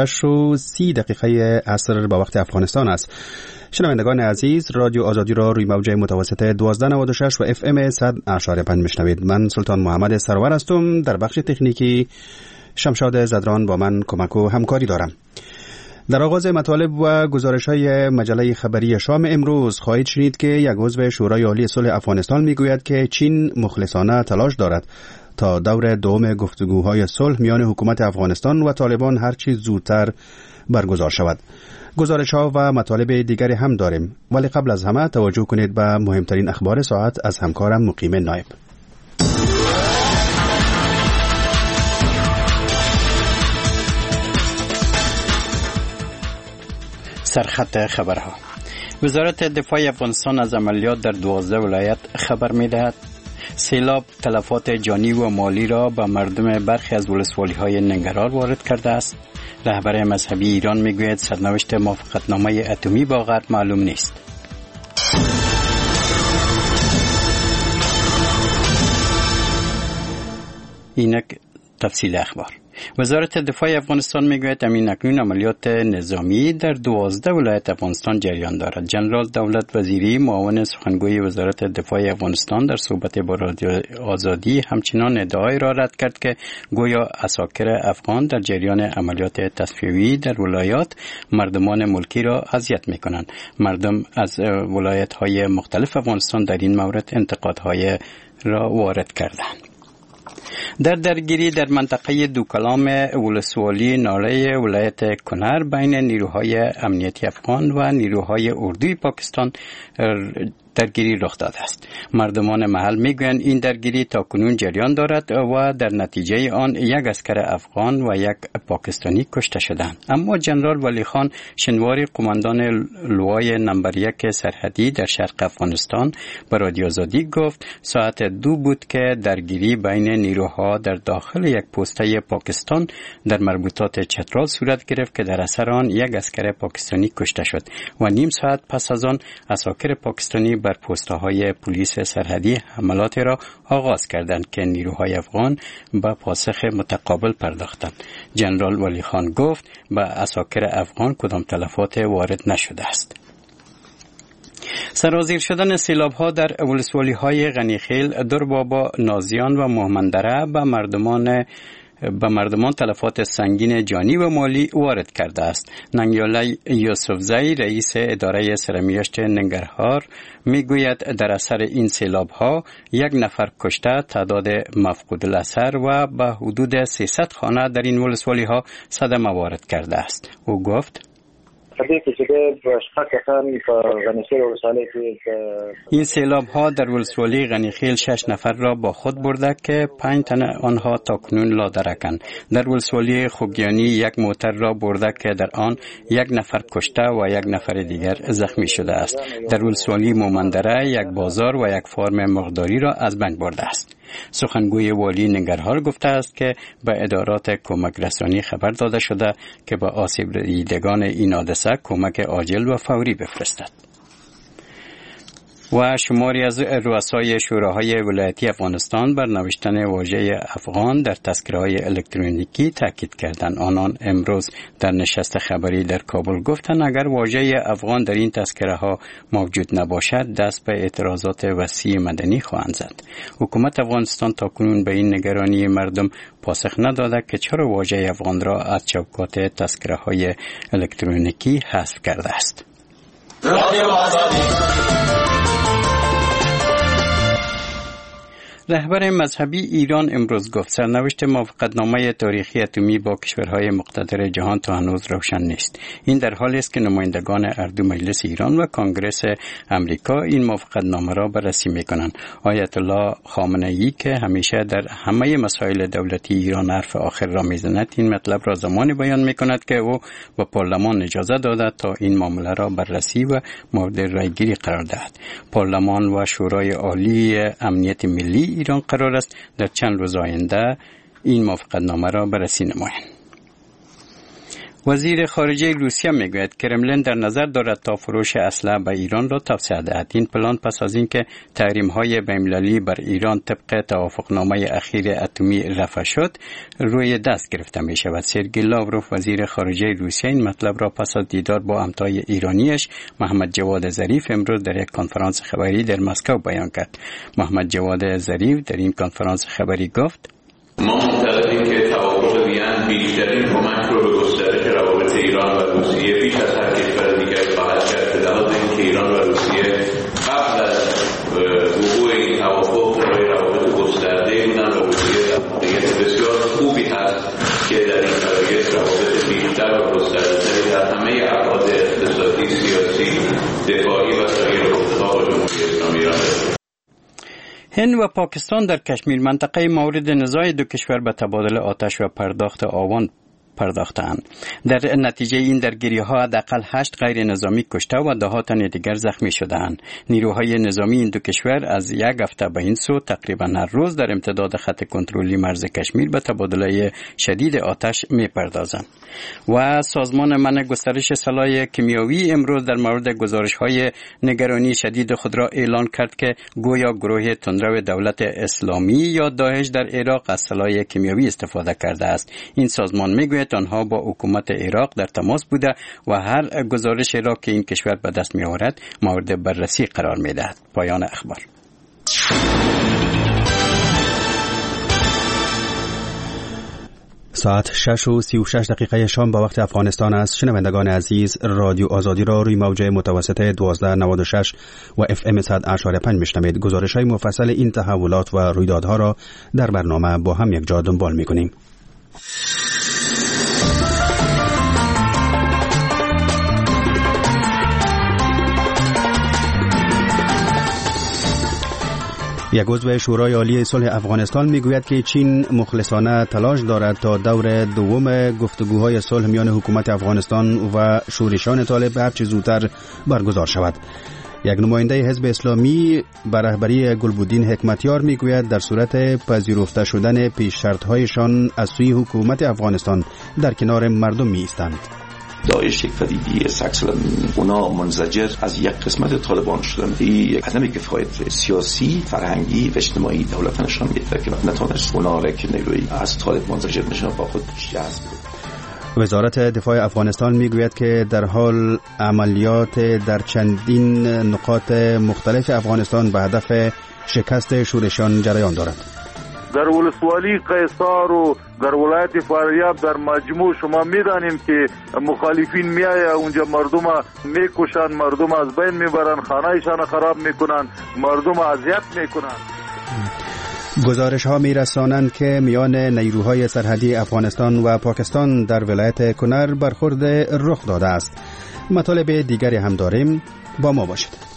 6:30 عصر با وقت افغانستان است. شنوندگان عزیز، رادیو آزادی را روی موج متوسط 1296 و FM 100.5 میشنوید. من سلطان محمد سرور هستم. در بخش تکنیکی شمشاد زدران با من کمک و همکاری دارم. در آغاز مطالب و گزارش‌های مجله خبری شام امروز خواهید شنید که یک عضو شورای عالی صلح افغانستان میگوید که چین مخلصانه تلاش دارد تا دور دوم گفتگوهای صلح میان حکومت افغانستان و طالبان هرچی زودتر برگزار شود. گزارش‌ها و مطالب دیگری هم داریم، ولی قبل از همه توجه کنید به مهمترین اخبار ساعت از همکارم مقیم نایب. سرخط خبرها: وزارت دفاع افغانستان از عملیات در 12 ولایت خبر می‌دهد. سیلاب تلفات جانی و مالی را به مردم برخی از ولسوالی‌های ننگرهار وارد کرده است. رهبر مذهبی ایران میگوید سرنوشت موافقتنامه اتمی با غرب معلوم نیست. اینک تفصیل اخبار. وزارت دفاع افغانستان میگوید امین اکنون عملیات نظامی در 12 ولایت افغانستان جریان دارد. جنرال دولت وزیری معاون سخنگوی وزارت دفاع افغانستان در صحبت با رادیو آزادی همچنان ادعای را رد کرد که گویا عساکر افغان در جریان عملیات تصفیه‌ای در ولایات مردمان ملکی را اذیت میکنند. مردم از ولایت‌های مختلف افغانستان در این مورد انتقادهای را وارد کردند. درگیری در منطقه دوکلام ولسوالی ناله ولایت کنر بین نیروهای امنیتی افغان و نیروهای اردوی پاکستان درگیری رخ داده است. مردمان محل میگویند این درگیری تاکنون جریان دارد و در نتیجه آن یک اسکر افغان و یک پاکستانی کشته شدند. اما جنرال ولی خان شنواری قماندان لوای نمبر 1 سرحدی در شرق افغانستان به رادیو آزادی گفت ساعت 2 بود که درگیری بین نیروها در داخل یک پوسته پاکستان در مربوطات چترال صورت گرفت که در اثر آن یک اسکر پاکستانی کشته شد و نیم ساعت پس از آن عساکر پاکستانی بر پست‌های پلیس سرحدی حملات را آغاز کردند که نیروهای افغان به پاسخ متقابل پرداختند. جنرال ولی خان گفت به عساکر افغان کدام تلفات وارد نشده است. سرازیر شدن سیلاب‌ها در ولسوالی‌های غنیخیل، دربابا، نازیان و مهمندره به مردمان تلفات سنگین جانی و مالی وارد کرده است. ننگیاله یوسفزئی رئیس اداره سرمیشت ننگرهار میگوید در اثر این سیلاب‌ها 1 نفر کشته، تعداد مفقود الاثر و به حدود 300 خانه در این ولسوالی‌ها صدمه وارد کرده است. او گفت این سیلاب ها در ولسوالی غنیخیل 6 نفر را با خود برده که 5 تن آنها تاکنون لادرکند. در ولسوالی خوگیانی 1 موتر را برده که در آن 1 نفر کشته و 1 نفر دیگر زخمی شده است. در ولسوالی مومندره 1 بازار و 1 فارم مرغداری را از بین برده است. سخنگوی والی ننگرهار گفته است که به ادارات کمک رسانی خبر داده شده که به آسیب دیدگان این حادثه کمک عاجل و فوری بفرستد. و شماری از رؤسای شوراهای ولایتی افغانستان بر نوشتن واژه افغان در تذکره‌های الکترونیکی تاکید کردند. آنان امروز در نشست خبری در کابل گفتند اگر واژه افغان در این تذکره‌ها موجود نباشد دست به اعتراضات وسیع مدنی خواهند زد. حکومت افغانستان تاکنون به این نگرانی مردم پاسخ نداده که چرا واژه افغان را از چوکات تذکره‌های الکترونیکی حذف کرده است. رهبر مذهبی ایران امروز گفت سرنوشت موافقتنامه تاریخی اتمی با کشورهای مقتدر جهان تا هنوز روشن نیست. این در حالی است که نمایندگان هر دو مجلس ایران و کنگره امریکا این موافقتنامه را بررسی می‌کنند. آیت الله خامنه‌ای که همیشه در همه مسائل دولتی ایران حرف آخر را می‌زند این مطلب را زمانی بیان می‌کند که او به پارلمان اجازه داده تا این معامله را بررسی و مورد رایگیری قرار دهد. پارلمان و شورای عالی امنیت ملی ایران قرار است در چند روز آینده این موافقتنامه را بررسی نمایند. وزیر خارجه روسیه میگوید کرملین در نظر دارد تا فروش اسلحه به ایران را توسعه دهد. این پلان پس از اینکه تحریم‌های بین‌المللی بر ایران طبق توافقنامه اخیر اتمی رفع شد روی دست گرفته می شود. سرگئی لاوروف وزیر خارجه روسیه این مطلب را پس از دیدار با همتای ایرانیش محمد جواد ظریف امروز در یک کنفرانس خبری در مسکو بیان کرد. محمد جواد ظریف در این کنفرانس خبری گفت ما معتقدیم که توافق وین بیشترین کمک رو به گسترش روابط ایران و روسیه بیش از هر کشور دیگری خواهد کرد که لحاظ اینکه ایران و روسیه قبل از وقوع این توافق برای روابط گسترده بودن و روسیه در موقعیت بسیار خوبی هست که در این شرایط روابط بیشتر و گسترده‌تری در همه ابعاد اقتصادی، سیاسی، دفاعی و سایر حوزه‌ها با جمهوری اسلامی ایران دارد. هند و پاکستان در کشمیر منطقه مورد نزاع دو کشور به تبادل آتش و پرداخت آوان پرداختند. در نتیجه این درگیری‌ها حداقل 8 غیر نظامی کشته و 10 تن دیگر زخمی شدند. نیروهای نظامی این دو کشور از یک هفته به این سو تقریبا هر روز در امتداد خط کنترلی مرز کشمیر به تبادله شدید آتش می‌پردازند. و سازمان منع گسترش سلاح کیمیایی امروز در مورد گزارش‌های نگرانی شدید خود را اعلان کرد که گویا گروه تندرو دولت اسلامی یا داعش در عراق از سلاح کیمیایی استفاده کرده است. این سازمان میگوید آنها با حکومت عراق در تماس بوده و هر گزارش را که این کشور به دست می‌آورد مورد بررسی قرار می‌دهد. پایان اخبار. ساعت 6:36 شام با وقت افغانستان است. شنوندگان عزیز، رادیو آزادی را روی موج متوسط 1296 و FM 100.5 میشنوید. گزارش‌های مفصل این تحولات و رویدادها را در برنامه با هم یک جا دنبال می‌کنیم. یک عضو شورای عالی صلح افغانستان میگوید که چین مخلصانه تلاش دارد تا دور دوم گفتگوهای صلح میان حکومت افغانستان و شورشان طالب هرچه زودتر برگزار شود. یک نماینده حزب اسلامی به رهبری گلبودین حکمتیار میگوید در صورت پذیرفته شدن پیش شرط‌هایشان از سوی حکومت افغانستان در کنار مردم می‌ایستند. داعش یک پدیده است، اصلا اونا منزجر از یک قسمت طالبان شدن. این یک عدم کفایت سیاسی، فرهنگی و اجتماعی دولت نشان میده که نتونست اونا را که نیروی از طالب منزجر نشان با خود جذب. وزارت دفاع افغانستان میگوید که در حال عملیات در چندین نقاط مختلف افغانستان به هدف شکست شورشان جریان دارد. در ولسوالی قیصار و در ولایت فاریاب در مجموع شما میدانیم که مخالفین میآیه اونجا مردم میکشن، مردم از بین میبرن، خانه‌ایشان خراب میکنن، مردم اذیت میکنن. گزارش ها میرسانند که میان نیروهای سرحدی افغانستان و پاکستان در ولایت کنر برخورد رخ داده است. مطالب دیگری هم داریم، با ما باشید.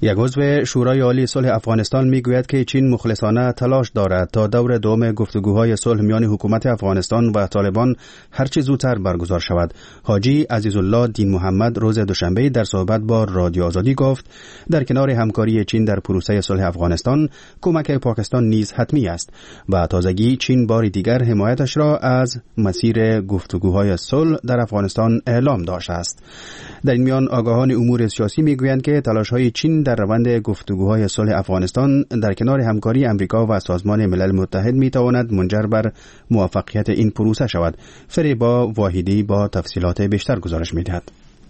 یک عضو شورای عالی صلح افغانستان میگوید که چین مخلصانه تلاش دارد تا دور دوم گفتگوهای صلح میان حکومت افغانستان و طالبان هرچه زودتر برگزار شود. حاجی عزیزالله دین محمد روز دوشنبه در صحبت با رادیو آزادی گفت در کنار همکاری چین در پروسه صلح افغانستان کمک پاکستان نیز حتمی است و تازگی چین بار دیگر حمایتش را از مسیر گفتگوهای صلح در افغانستان اعلام داشته است. در این میان آگاهان امور سیاسی میگویند که تلاش‌های چین در روند گفتگوهای صلح افغانستان در کنار همکاری امریکا و سازمان ملل متحد میتواند منجر بر موفقیت این پروسه شود. فریبا واحدی با تفصیلات بیشتر گزارش میدهد.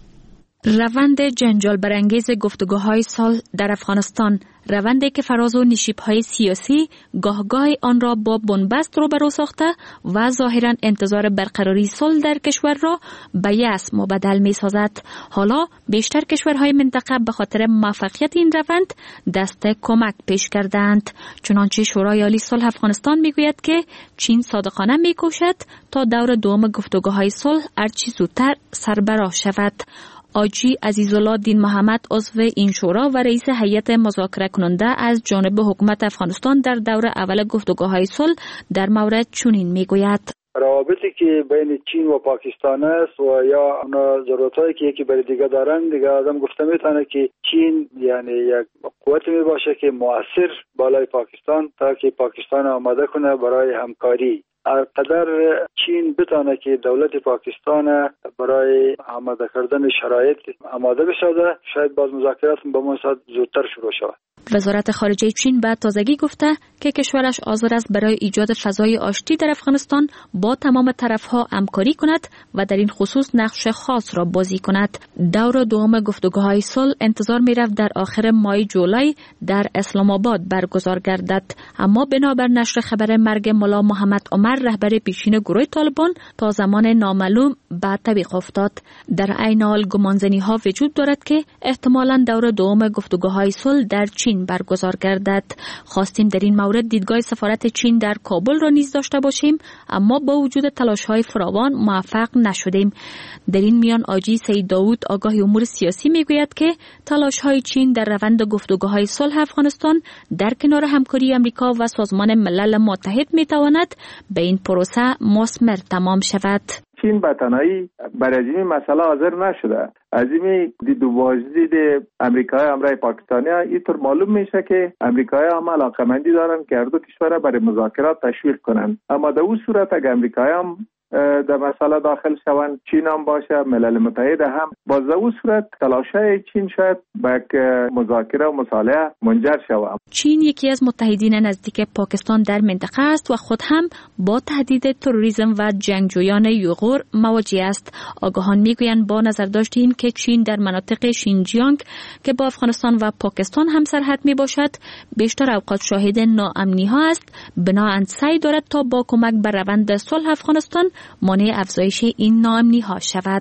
روند جنجال برانگیز گفتگوهای صلح در افغانستان، روندی که فراز و نشیب‌های سیاسی گاه آن را با بنبست روبرو ساخته و ظاهراً انتظار برقراری صلح در کشور را به یأس مبدل می‌سازد. حالا بیشتر کشورهای منطقه به خاطر موفقیت این روند دست کمک پیش کردند. چنانچه شورای عالی صلح افغانستان میگوید که چین صادقانه می‌کوشد تا دور دوم گفتگوهای صلح هرچه زودتر سربراه شود. حاجی عزیزالله دین محمد عضو این شورا و رئیس هیئت مذاکره کننده از جانب حکومت افغانستان در دور اول گفتگوهای صلح در مورد چنین میگوید: روابطی که بین چین و پاکستان است و یا اون ضرورتایی که یکی برای دیگه دارن، دیگه آدم گفته میتونه که چین یعنی یک قوت می باشه که مؤثر بالای پاکستان تا که پاکستان آماده کنه برای همکاری. قدر چین بتونه که دولت پاکستان برای آماده کردن شرایط آماده بسازه، شاید باز مذاکرات به مناسبت زودتر شروع شود. وزارت خارجه چین به تازگی گفته که کشورش حاضر است برای ایجاد فضای آشتی در افغانستان با تمام طرفها همکاری کند و در این خصوص نقش خاص را بازی کند. دور دوم گفتگوهای صلح انتظار می‌رفت در آخر ماه جولای در اسلام آباد برگزار گردد، اما بنابر نشر خبر مرگ ملا محمد عمر رهبر پیشین گروه طالبان تا زمان نامعلوم به تعویق افتاد. در عین حال گمانزنی‌ها وجود دارد که احتمالاً دور دوم گفتگوهای صلح در چین برگزار گردد. خواستیم در این مورد دیدگاه سفارت چین در کابل را نیز داشته باشیم، اما با وجود تلاش‌های فراوان موفق نشدیم. در این میان حاجی سید داوود آگاه امور سیاسی میگوید که تلاش‌های چین در روند گفتگوهای صلح افغانستان در کنار همکاری امریکا و سازمان ملل متحد میتواند به این پروسه مثمر تمام شود. چین به تنهایی برای این مسئله حاضر نشده. از این دید واجدید امریکای همراه پاکستانی اینطور معلوم میشه که امریکای هم علاقمندی دارن که هر دو کشور برای مذاکرات تشویق کنن، اما در اون صورت اگر امریکای هم در مسئله داخل شوند، چین هم باشه، ملل متحد هم، باز در اون صورت تلاشای چین شاید به مذاکره و مصالحه منجر شود. چین یکی از متحدین نزدیک پاکستان در منطقه است و خود هم با تهدید تروریسم و جنگجویان یوغور مواجه است. آگاهان میگویند با نظر داشت این که چین در مناطق شینجیانگ که با افغانستان و پاکستان هم سرحد می باشد بیشتر اوقات شاهد ناامنی ها است، بنابراین سعی دارد تا با کمک به روند صلح افغانستان مانع افزایش این ناامنی ها شود.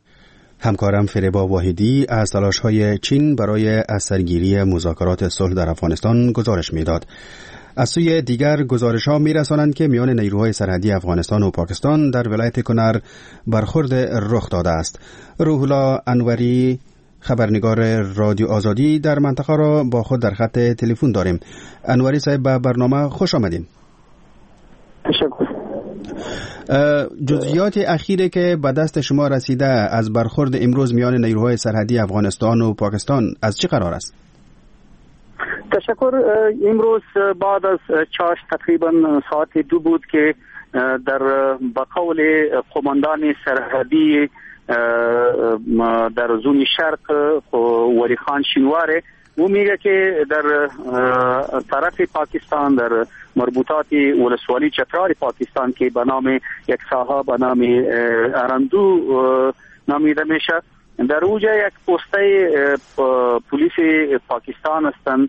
همکارم فریبا واحدی از تلاش‌های چین برای از سرگیری مذاکرات صلح در افغانستان گزارش می‌داد. از سوی دیگر گزارش‌ها می‌رسانند که میان نیروهای سرحدی افغانستان و پاکستان در ولایت کنر برخورد رخ داده است. روح الله انوری خبرنگار رادیو آزادی در منطقه را با خود در خط تلفن داریم. انوری صاحب به برنامه خوش آمدین. تشکر. جزئیات اخیری که به دست شما رسیده از برخورد امروز میان نیروهای سرحدی افغانستان و پاکستان از چه قرار است؟ تشکر. امروز بعد از چاش تقریبا ساعت 2 بود که در بقول قماندان سرحدی در زون شرق ولی خان شینواره او میگه که در طرف پاکستان در مربوطات ولسوالی چترال پاکستان که به نام یک ساحه به نام ارندو نامیده میشه، در اوجا یک پسته پلیس پاکستان هستند.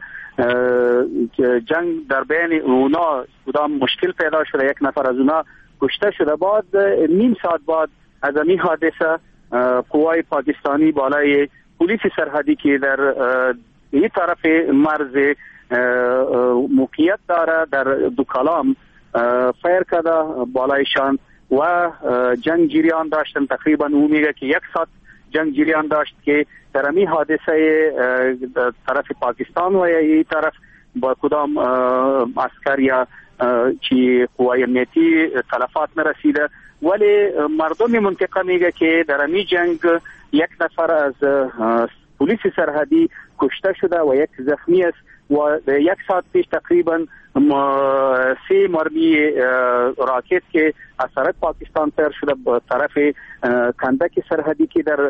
جنگ در بین اونا کدام مشکل پیدا شده، یک نفر از اونا کشته شده. بعد نیم ساعت بعد از این حادثه قوای پاکستانی بالای پلیس سرحدی که در این طرف مرز موقعیت داره در دو کلام فایر کرده بالایشان و جنگ جریان داشتن. تقریبا او میگه که 1 ساعت جنگ جریان داشت که در این حادثه طرف پاکستان و این طرف با کدام عسکر یا چی قوای امنیتی تلفات نرسیده، ولی مردم منطقه میگه که در این جنگ یک نفر از پلیس سرحدی کشته شده و یک زخمی است و یک ساعت پیش تقریبا 3 مرمی راکت که از طرف پاکستان تر شده به طرف کندک سرحدی که در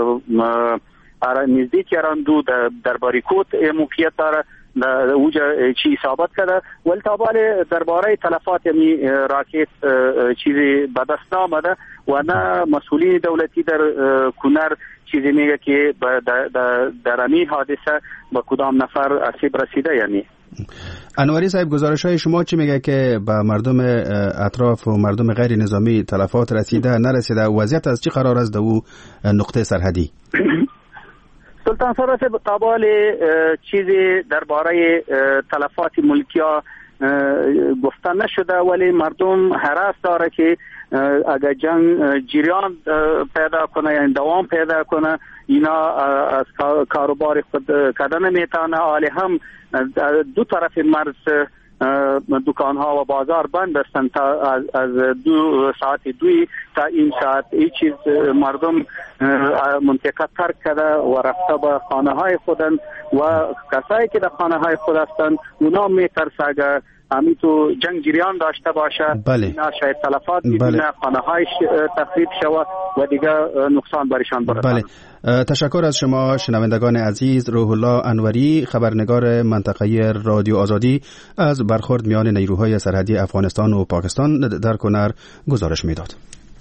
نزدیک اراندو در باریکوت موقعیت داره اوجا چی ثابت کرده، ولی تابال درباره تلفات یعنی راکت چیزی به دست نامده و نه مسئولین دولتی در کنر چیزی میگه که در این حادثه به کدام نفر آسیب رسیده. یعنی انوری صاحب گزارش های شما چی میگه که به مردم اطراف و مردم غیر نظامی تلفات رسیده نرسیده؟ وضعیت از چی قرار است در او نقطه سرحدی؟ سلطان سراس قبال چیزی درباره تلفات ملکیا گفته نشده، ولی مردم حراس داره که اگر جنگ جریان پیدا کنه یا دوام پیدا کنه اینا از کاروبار خود کردن میتونه. حالی هم دو طرف مرز دکان ها و بازار بند هستند تا از 2 ساعت تا این ساعت هیچ چیز مردم منطقه ترک کرده و رفته به خانه های خودن و کسایی که در خانه های خود هستند اونا میترسه اگر همین تو جنگ جریان داشته باشه اینا شاید تلفات ببینه، خانه های تخریب شود و دیگه نقصان برشان برسد. بله. تشکر از شما شنوندگان عزیز. روح الله انوری، خبرنگار منطقه رادیو آزادی، از برخورد میان نیروهای سرحدی افغانستان و پاکستان در کنر گزارش میداد.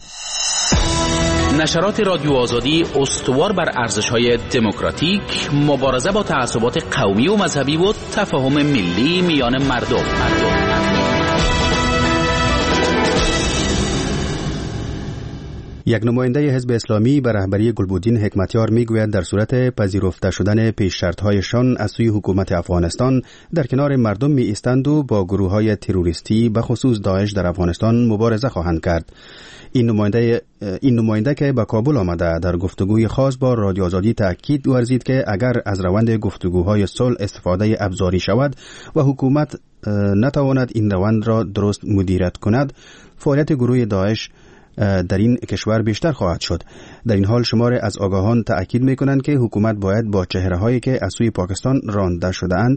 نشرات رادیو آزادی استوار بر ارزش‌های دموکراتیک، مبارزه با تعصبات قومی و مذهبی و تفاهم ملی میان مردم. یک نماینده حزب اسلامی به رهبری گلبودین حکمتیار میگوید در صورت پذیرفته شدن پیش شرط‌هایشان از سوی حکومت افغانستان در کنار مردم می ایستند و با گروه‌های تروریستی به خصوص داعش در افغانستان مبارزه خواهند کرد. این نماینده که به کابل آمده در گفتگوی خاص با رادیو آزادی تاکید ورزید که اگر از روند گفتگوهای صلح استفاده ابزاری شود و حکومت نتواند این روند را درست مدیریت کند، فعالیت گروه داعش در این کشور بیشتر خواهد شد. در این حال شمار از آگاهان تأکید می‌کنند که حکومت باید با چهره‌هایی که از سوی پاکستان رانده شده‌اند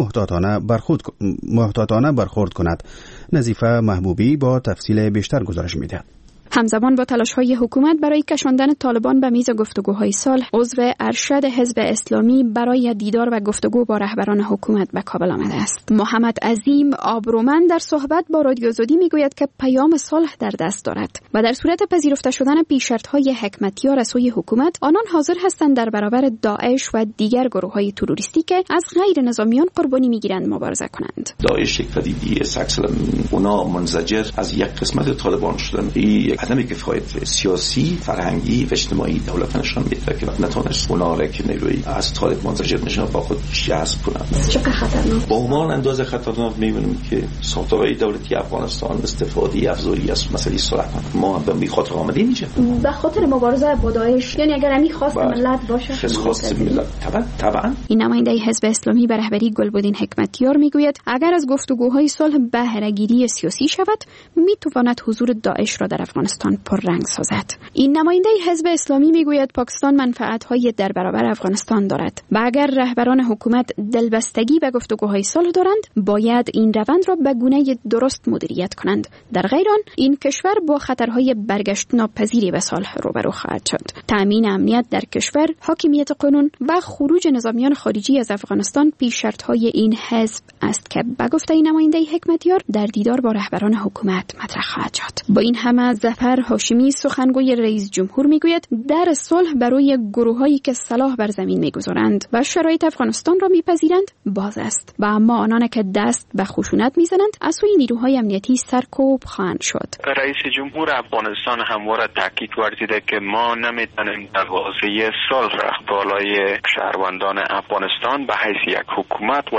محتاطانه برخورد کند. نظیفه محبوبی با تفصیل بیشتر گزارش می‌دهد. همزمان با تلاش‌های حکومت برای کشاندن طالبان به میز گفتگوهای صلح، عضو ارشد حزب اسلامی برای دیدار و گفتگو با رهبران حکومت به کابل آمده است. محمد عظیم آبرومند در صحبت با رادیو آزادی میگوید که پیام صلح در دست دارد و در صورت پذیرفته شدن پیش‌شرط‌های حکمتیار از سوی حکومت، آنان حاضر هستند در برابر داعش و دیگر گروه‌های تروریستی که از غیر نظامیان قربانی میگیرند مبارزه کنند. داعش یک پدیده است، اصلا اونا منزجر از یک قسمت طالبان شدن. عدم کفایت سیاسی، فرهنگی و اجتماعی دولت نشان میده که نتونست اونا را که نیروی از طالب منزجر نشان با خود جذب کنند. چقدر خطرناک؟ با همان اندازه خطرناک میبینیم که ساختارهای دولتی افغانستان استفاده افزوری از مسئله صلح ما به میخاطر آمده میشه. به خاطر مبارزه با داعش، یعنی اگر همین خواست ملت باشه. خواست ملت طبعا. این نماینده حزب اسلامی به رهبری گلبودین حکمتیار میگوید اگر از گفتگوهای صلح بهره‌گیری سیاسی شود، میتواند حضور داعش را در افغانستان پررنگ سازد. این نماینده حزب اسلامی میگوید پاکستان منفعت‌های در برابر افغانستان دارد و اگر رهبران حکومت دلبستگی به گفتگوهای صلح دارند، باید این روند را به گونه درست مدیریت کنند. در غیر آن این کشور با خطرهای برگشت ناپذیری به صلح روبرو خواهد شد. تأمین امنیت در کشور، حاکمیت قانون و خروج نظامیان خارجی از افغانستان پیش شرط‌های این حزب است که به گفته این نماینده حکمتیار در دیدار با رهبران حکومت مطرح خواهد شد. با این همه ظفر هاشمی سخنگوی رئیس جمهور میگوید در صلح برای گروهایی که سلاح بر زمین میگذارند و شرایط افغانستان را میپذیرند باز است و اما آنان که دست به خشونت میزنند از سوی نیروهای امنیتی سرکوب خواهند شد. رئیس جمهور افغانستان همواره تاکید ورزیده که ما نمیتونیم دروازه صلح را بالای شهروندان افغانستان به حیث یک حکومت و یا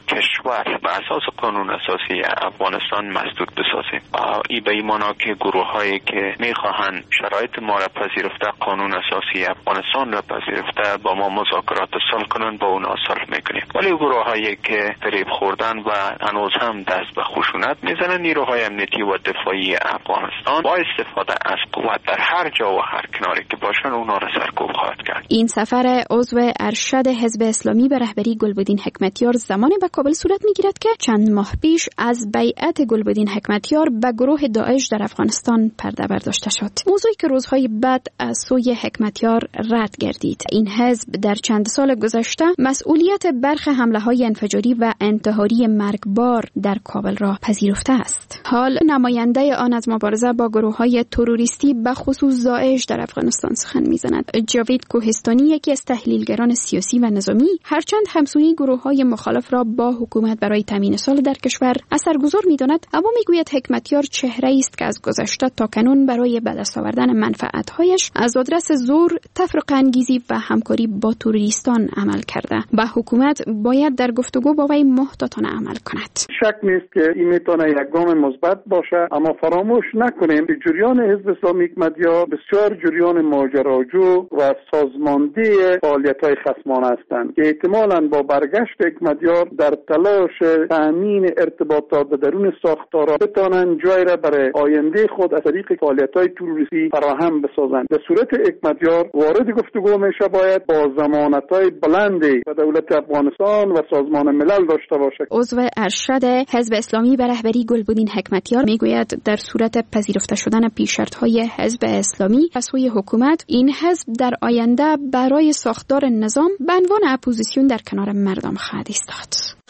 کشور به اساس قانون اساسی افغانستان مسدود بسازیم. این به این معنا که گروه هایی که میخواهند شرایط ما را پذیرفته، قانون اساسی افغانستان را پذیرفته، با ما مذاکرات صلح کنن، با اونا صلح میکنیم. ولی گروه هایی که فریب خوردن و هنوز هم دست به خشونت میزنن، نیروهای امنیتی و دفاعی افغانستان با استفاده از قوت در هر جا و هر کناری که باشن اونا را سرکوب خواهد کرد. این سفر عضو ارشد حزب اسلامی به رهبری گلبدین حکمتیار زمانی به کابل صورت میگیرد که چند ماه پیش از بیعت گلبدین حکمتیار به گروه داعش در افغانستان پرده برداشته شد. موضوعی که روزهای بعد از سوی حکمتیار رد گردید. این حزب در چند سال گذشته مسئولیت برخی حمله‌های انفجاری و انتحاری مرگبار در کابل را پذیرفته است. حال نماینده آن از مبارزه با گروه‌های تروریستی به خصوص داعش در افغانستان سخن می‌زند. جاوید کوهستانی، یکی از تحلیلگران سیاسی و نظامی، هرچند همسویی گروه‌های مخالف را با حکومت برای تامین صلح در کشور اثرگذار می‌داند، اما می‌گوید حکمتیار چهره‌ای است که از گذشته تا کنون برای به دست آوردن منفعت‌هایش از آدرس زور، تفرقه انگیزی و همکاری با تروریستان عمل کرده. با حکومت باید در گفتگو با وی محتاطانه عمل کند. شک نیست که این میتونه یک گام مثبت باشه، اما فراموش نکنیم که جریان حزب اسلامی حکمتیار بسیار جریان ماجراجو و سازمانده فعالیت‌های خصمانه هستند که احتمالاً با برگشت حکمتیار در تلاش تامین ارتباطات به درون ساختارها بتوانند جای را برای آینده خود از طریق فعالیت‌های تروریستی فراهم بسازند. به صورت حکمتیار وارد گفتگو میشه باید با ضمانت‌های بلندی و دولت افغانستان و سازمان ملل داشته باشد. عضو ارشد حزب اسلامی به رهبری گلبدین حکمتیار میگوید در صورت پذیرفته شدن پیش‌شرط‌های حزب اسلامی از سوی حکومت، این حزب در آینده برای ساختار نظام به عنوان اپوزیسیون در کنار مردم خواهد ایستاد.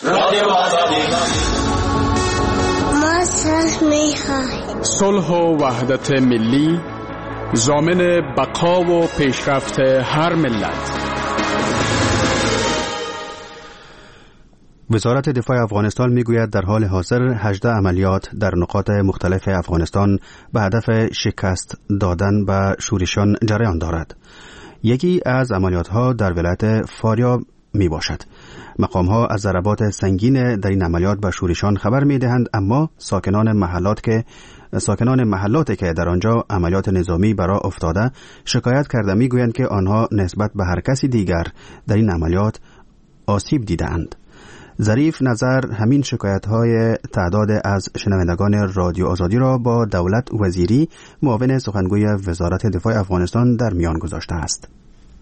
ما صلح می‌خواهیم. صلح و وحدت ملی ضامن بقا و پیشرفت هر ملت. وزارت دفاع افغانستان میگوید در حال حاضر 18 عملیات در نقاط مختلف افغانستان به هدف شکست دادن به شورشیان جریان دارد. یکی از عملیات‌ها در ولایت فاریاب می باشد. مقام‌ها از ضربات سنگین در این عملیات به شورشیان خبر می‌دهند، اما ساکنان محلاتی که در آنجا عملیات نظامی برا افتاده شکایت کرده میگویند که آنها نسبت به هر کسی دیگر در این عملیات آسیب دیدند. ظریف نظر همین شکایت‌های تعداد از شنوندگان رادیو آزادی را با دولت وزیری معاون سخنگوی وزارت دفاع افغانستان در میان گذاشته است.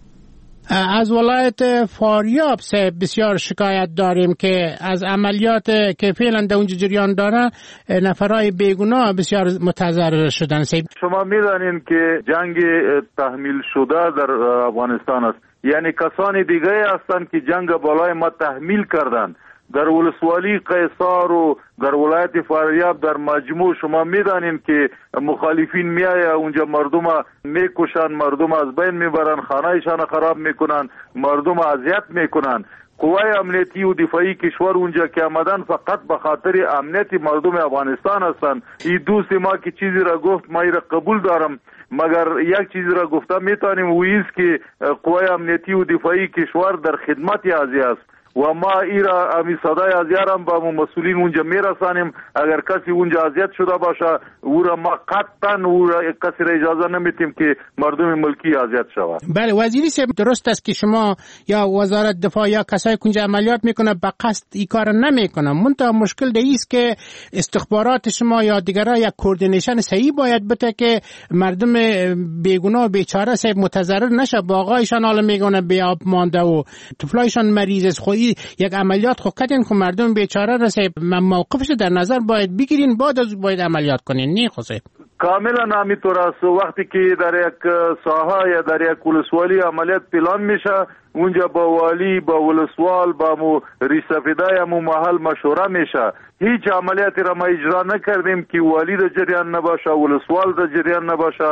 از ولایت فاریاب بسیار شکایت داریم که از عملیات که فعلا در اونجا جریان داره نفرای بیگناه بسیار متضرر شدن. شما می‌دانید که جنگ تحمیل شده در افغانستان است، یعنی کسانی دیگه هستند که جنگ بالای ما تحمیل کردند. در ولسوالی قیصار و در ولایت فاریاب در مجموع شما میدانیم که مخالفین میایه اونجا مردم میکشن، مردم از بین میبرن، خانهایشان خراب میکنن، مردم اذیت میکنن. قوای امنیتی و دفاعی کشور اونجا که آمدن فقط به خاطر امنیت مردم افغانستان هستند. این دوست ما که چیزی را گفت ما را قبول دارم، مگر یک چیزی را گفته میتونیم و ایست که قوای امنیتی و دفاعی کشور در خدمت ازی است و ما ایرا امی صدای ازیارم با مسئولین اونجا میرسانیم. اگر کسی اونجا اذیت شده باشه او را ما قطعا او را کسی را اجازه نمیتیم که مردم ملکی اذیت شود. بله وزیری صاحب، درست است که شما یا وزارت دفاع یا کسایی که اونجا عملیات میکنه به قصد این کار نمیکنه، منتها مشکل ده ایست که استخبارات شما یا دیگرها یک کوردینیشن صحیح باید بده که مردم بیگناه و بیچاره صاحب متضرر نشه. باغایشان حالا میگونه بی آب مانده و طفلایشان مریض است. یک عملیات خو کردین که مردم بیچاره رسه موقفش در نظر باید بگیرین، بعد از باید عملیات کنین. نه خوزه کاملا همینطور است. وقتی که در یک ساحه یا در یک ولسوالی عملیات پلان میشه اونجا با والی با ولسوال با ریسفیدای محل مشوره میشه. هیچ عملیاتی را ما اجرا نکردیم که والی در جریان نباشه، ولسوال در جریان نباشه،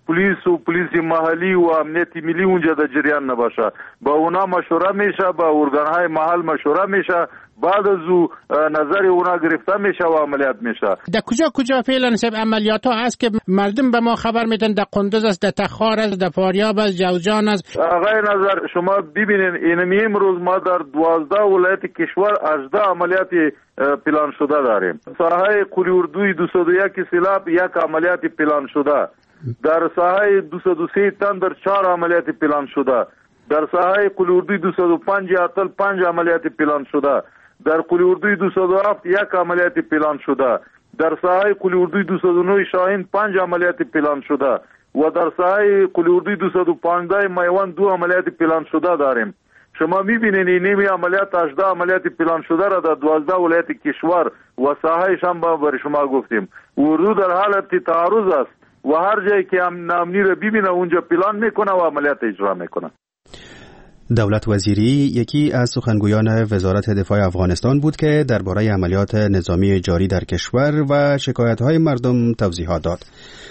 پلیس و پلیس محلی و امنیت ملی اونجا در جریان نباشه، با اونا مشوره میشه، با ارگانهای محل مشوره میشه، بعد از او نظر اونا گرفته میشه و عملیات میشه. در کجا فعلا سب عملیات ها هست که مردم به ما خبر میدن؟ در قندوز است، در تخار است، در فاریاب است، جوزجان است؟ آقای نظر شما ببینین اینمی امروز ما در 12 ولایت کشور 18 عملیات پلان شده داریم. ساحه قلی اردوی 201 سیلاب یک عملیات پلان شده، در ساحه 203 تندر 4 عملیات پلان شده، در ساحه قلی اردوی 205 اتل 5 عملیات پلان شده، در قلی اردوی 207 یک عملیات پلان شده، در ساحه قلی اردوی 209 شاهین 5 عملیات پلان شده و در ساحه قلی اردوی 215 میوان 2 عملیات پلان شده داریم. شما میبینین این نیمی عملیات 18 عملیات پلان شده را در 12 ولایت کشور و ساحهش هم برای شما گفتیم. اردو در حالت تعارض است و هر جایی که امنی را ببینه اونجا پلان میکنه و عملیات اجرا میکنه. دولت وزیری یکی از سخنگویان وزارت دفاع افغانستان بود که درباره عملیات نظامی جاری در کشور و شکایت‌های مردم توضیحات داد.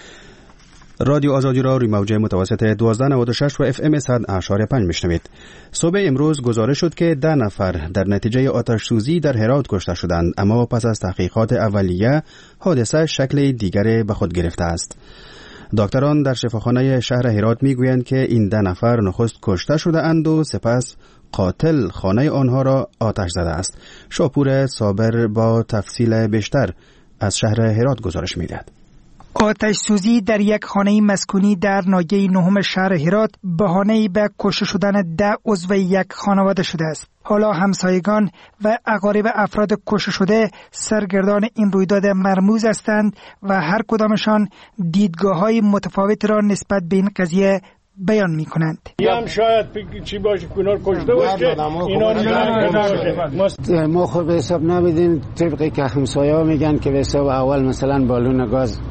رادیو آزادی را روی موج متوسط 1296 و FM 100.5 میشنوید. صبح امروز گزارش شد که 10 نفر در نتیجه آتش سوزی در هرات کشته شدند، اما پس از تحقیقات اولیه حادثه شکل دیگری به خود گرفته است. دکتران در شفاخانه شهر هرات میگویند که این 10 نفر نخست کشته شده اند و سپس قاتل خانه آنها را آتش زده است. شاپور صابر با تفصیل بیشتر از شهر هرات گزارش میدهد. آتش سوزی در یک خانه مسکونی در ناحیه 9 شهر هرات بهانه‌ای به کشته شدن 10 عضو یک خانواده شده است. حالا همسایگان و اقارب افراد کشته شده سرگردان این رویداد مرموز هستند و هر کدامشان دیدگاه‌های متفاوت را نسبت به این قضیه بیان می‌کنند. هم شاید چی باشه کنار کشته باشه، اینا ما خود به حساب نمیدیم طبقی که همسایه‌ها میگن که به حساب اول مثلا بالون گاز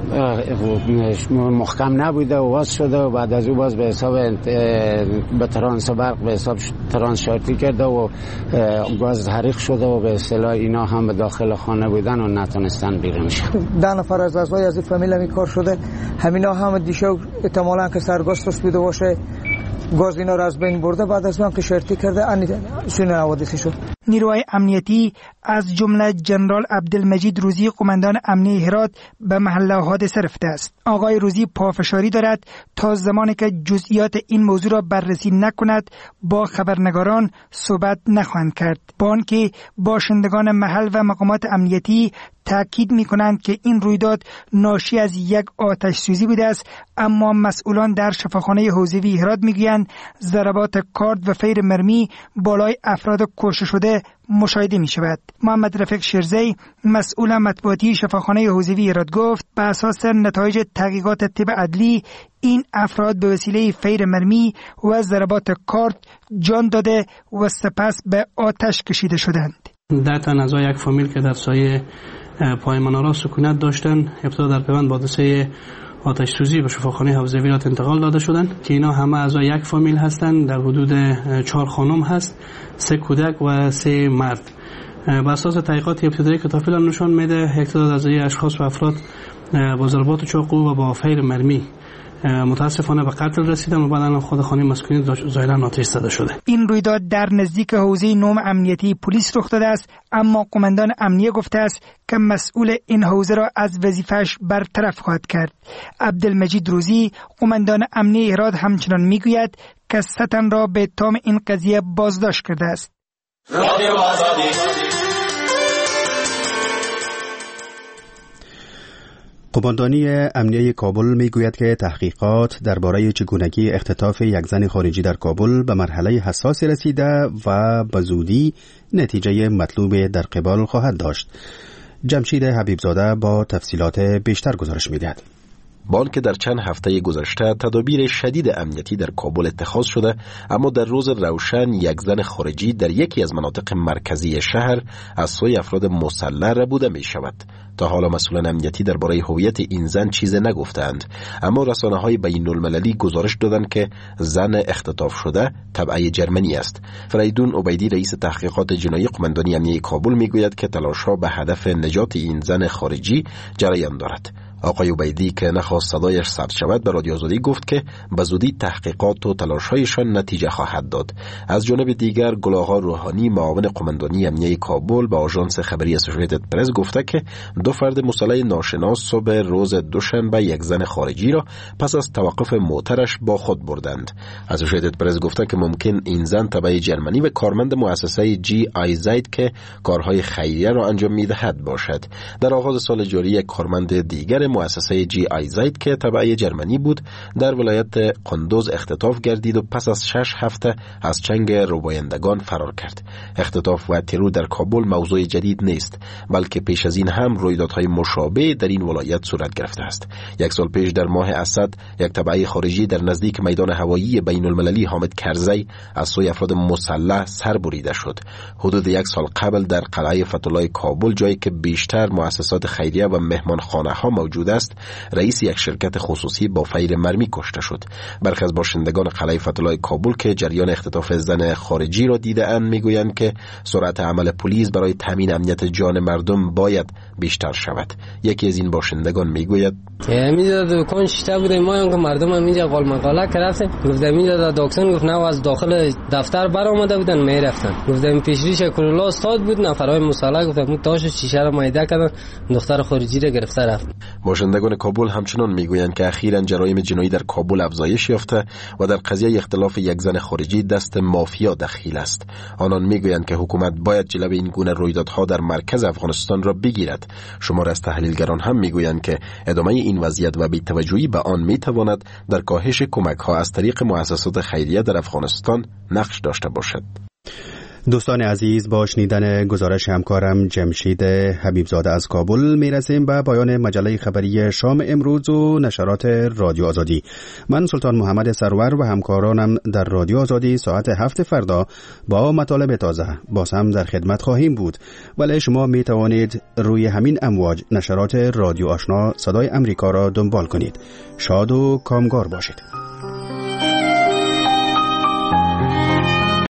محکم نبوده و واز شده و بعد از او باز به حساب به ترانس برق به حساب ترانس شارتی کرده و گاز حریق شده و به اصطلاح اینا هم به داخل خانه بودن و نتونستن بیرون شن. 10 نفر از اعضای از این فامیل می کار شده، همینا هم دیشب احتمالاً که سرگاستش بوده باشه گاز اینا را از بین برده، بعد از اون که شارتی کرده سون حوادثی شد. نیروهای امنیتی از جمله جنرال عبدالمجید روزی قماندان امنیه هرات به محل حادثه رفته است. آقای روزی پافشاری دارد تا زمانی که جزئیات این موضوع را بررسی نکند با خبرنگاران صحبت نخواهند کرد. با آنکه باشندگان محل و مقامات امنیتی تاکید می‌کنند که این رویداد ناشی از یک آتش سوزی بوده است، اما مسئولان در شفاخانه حوزوی هرات میگویند ضربات کارد و فیر مرمی بالای افراد کشته شده مشاهده می شود. محمد رفیق شیرزی مسئول مطبوعاتی شفاخانه حوزوی هرات گفت به اساس نتایج تحقیقات طب عدلی این افراد به وسیله فیر مرمی و ضربات کارد جان داده و سپس به آتش کشیده شدند. 10 تن از یک فامیل که در سایه پای منارا سکونت داشتند ابتدا در پیوند با حادثه آتش سوزی به شفاخانه حوزوی هرات انتقال داده شدند که اینا همه اعضای یک فامیل هستند. در حدود 4 خانم هست، 3 کودک و 3 مرد. بر اساس تحقیقات ابتدایی که تا فعلا نشان میده یک تعداد از اشخاص و افراد با ضربات چاقو و با فیر مرمی متاسفانه به قتل رسیدن و بعداً خود خانه مسکونی ظاهراً آتش زده شده. این رویداد در نزدیک حوزه 9 امنیتی پلیس رخ داده است، اما قماندان امنیه گفته است که مسئول این حوزه را از وظیفه‌اش برطرف خواهد کرد. عبدالمجید روزی قماندان امنیه هرات همچنان میگوید که 3 تن را به اتهام این قضیه بازداشت کرده است. رادیو آزادی. قماندانی امنیه کابل میگوید که تحقیقات درباره چگونگی اختطاف یک زن خارجی در کابل به مرحله حساسی رسیده و به زودی نتیجه مطلوب در قبال خواهد داشت. جمشید حبیبزاده با تفصیلات بیشتر گزارش میدهد. با آنکه در چند هفته گذشته تدابیر شدید امنیتی در کابل اتخاذ شده، اما در روز روشن یک زن خارجی در یکی از مناطق مرکزی شهر از سوی افراد مسلح ربوده می شود. تا حالا مسئولان امنیتی درباره هویت این زن چیز نگفتند، اما رسانه‌های بین‌المللی گزارش دادند که زن اختطاف شده تبعه جرمنی است. فریدون عبیدی رئیس تحقیقات جنایی قماندانی امنیه کابل میگوید که تلاش‌ها به هدف نجات این زن خارجی جریان دارد. آقای عبیدی که نخواست صدایش ثبت شود به رادیو آزادی گفت که به زودی تحقیقات و تلاش‌هایشان نتیجه خواهد داد. از جانب دیگر گل آقا روحانی معاون قماندانی امنیه کابل به آژانس خبری اسوسییتد پرس گفته که 2 فرد مسلح ناشناس صبح روز دوشنبه یک زن خارجی را پس از توقف موترش با خود بردند. اسوسییتد پرس گفته که ممکن این زن تبع جرمنی و کارمند مؤسسه جی آی زید که کارهای خیریه را انجام می‌دهد باشد. در آغاز سال جاری یک کارمند دیگر مؤسسه جی آی زید که تبع جرمنی بود در ولایت قندوز اختطاف گردید و پس از 6 هفته از چنگ روبایندگان فرار کرد. اختطاف و ترور در کابل موضوع جدید نیست، بلکه پیش از این هم رویدادهای مشابه در این ولایت صورت گرفته است. 1 سال پیش در ماه اسد یک تبعه خارجی در نزدیک میدان هوایی بین المللی حامد کرزی از سوی افراد مسلح سر بریده شد. حدود 1 سال قبل در قلعه فتح‌الله کابل، جایی که بیشتر مؤسسات خیریه و مهمانخانه ها موجود است، رئیس یک شرکت خصوصی با فیر مرمی کشته شد. برخی از باشندگان قلعه فتح‌الله کابل که جریان اختطاف زن خارجی را دیده‌اند میگویند که سرعت عمل پلیس برای تامین امنیت جان مردم باید بیشتر شود. یکی از این باشندگان میگوید اینجا دکان شیشه بوده، ما هم که مردم هم اینجا قال مقاله کردن، گفتم اینجا دکتر گفت نه از داخل دفتر بر آمده بودن میرفتن. گفتم پیشریش کللا استاد بود، نفرای مسلح گفتم تاش شیشه را مایده کردن، دختر خارجی را گرفته رفت. باشندگان کابل همچنان میگویند که اخیراً جرایم جنایی در کابل افزایش یافته و در قضیه اختلاف یک زن خارجی دست مافیا دخیل است. آنان میگویند که حکومت باید جلوی این گونه رویدادها در مرکز افغانستان را بگیرد. شمار از تحلیلگران هم میگویند که ادامه این وضعیت و بی‌توجهی به آن میتواند در کاهش کمک‌ها از طریق مؤسسات خیریه در افغانستان نقش داشته باشد. دوستان عزیز، با شنیدن گزارش همکارم جمشید حبیبزاده از کابل میرسیم به پایان مجله خبری شام امروز و نشرات رادیو آزادی. من سلطان محمد سرور و همکارانم در رادیو آزادی ساعت 7 فردا با مطالب تازه باز هم در خدمت خواهیم بود، ولی شما می توانید روی همین امواج نشرات رادیو آشنا صدای امریکا را دنبال کنید. شاد و کامگار باشید.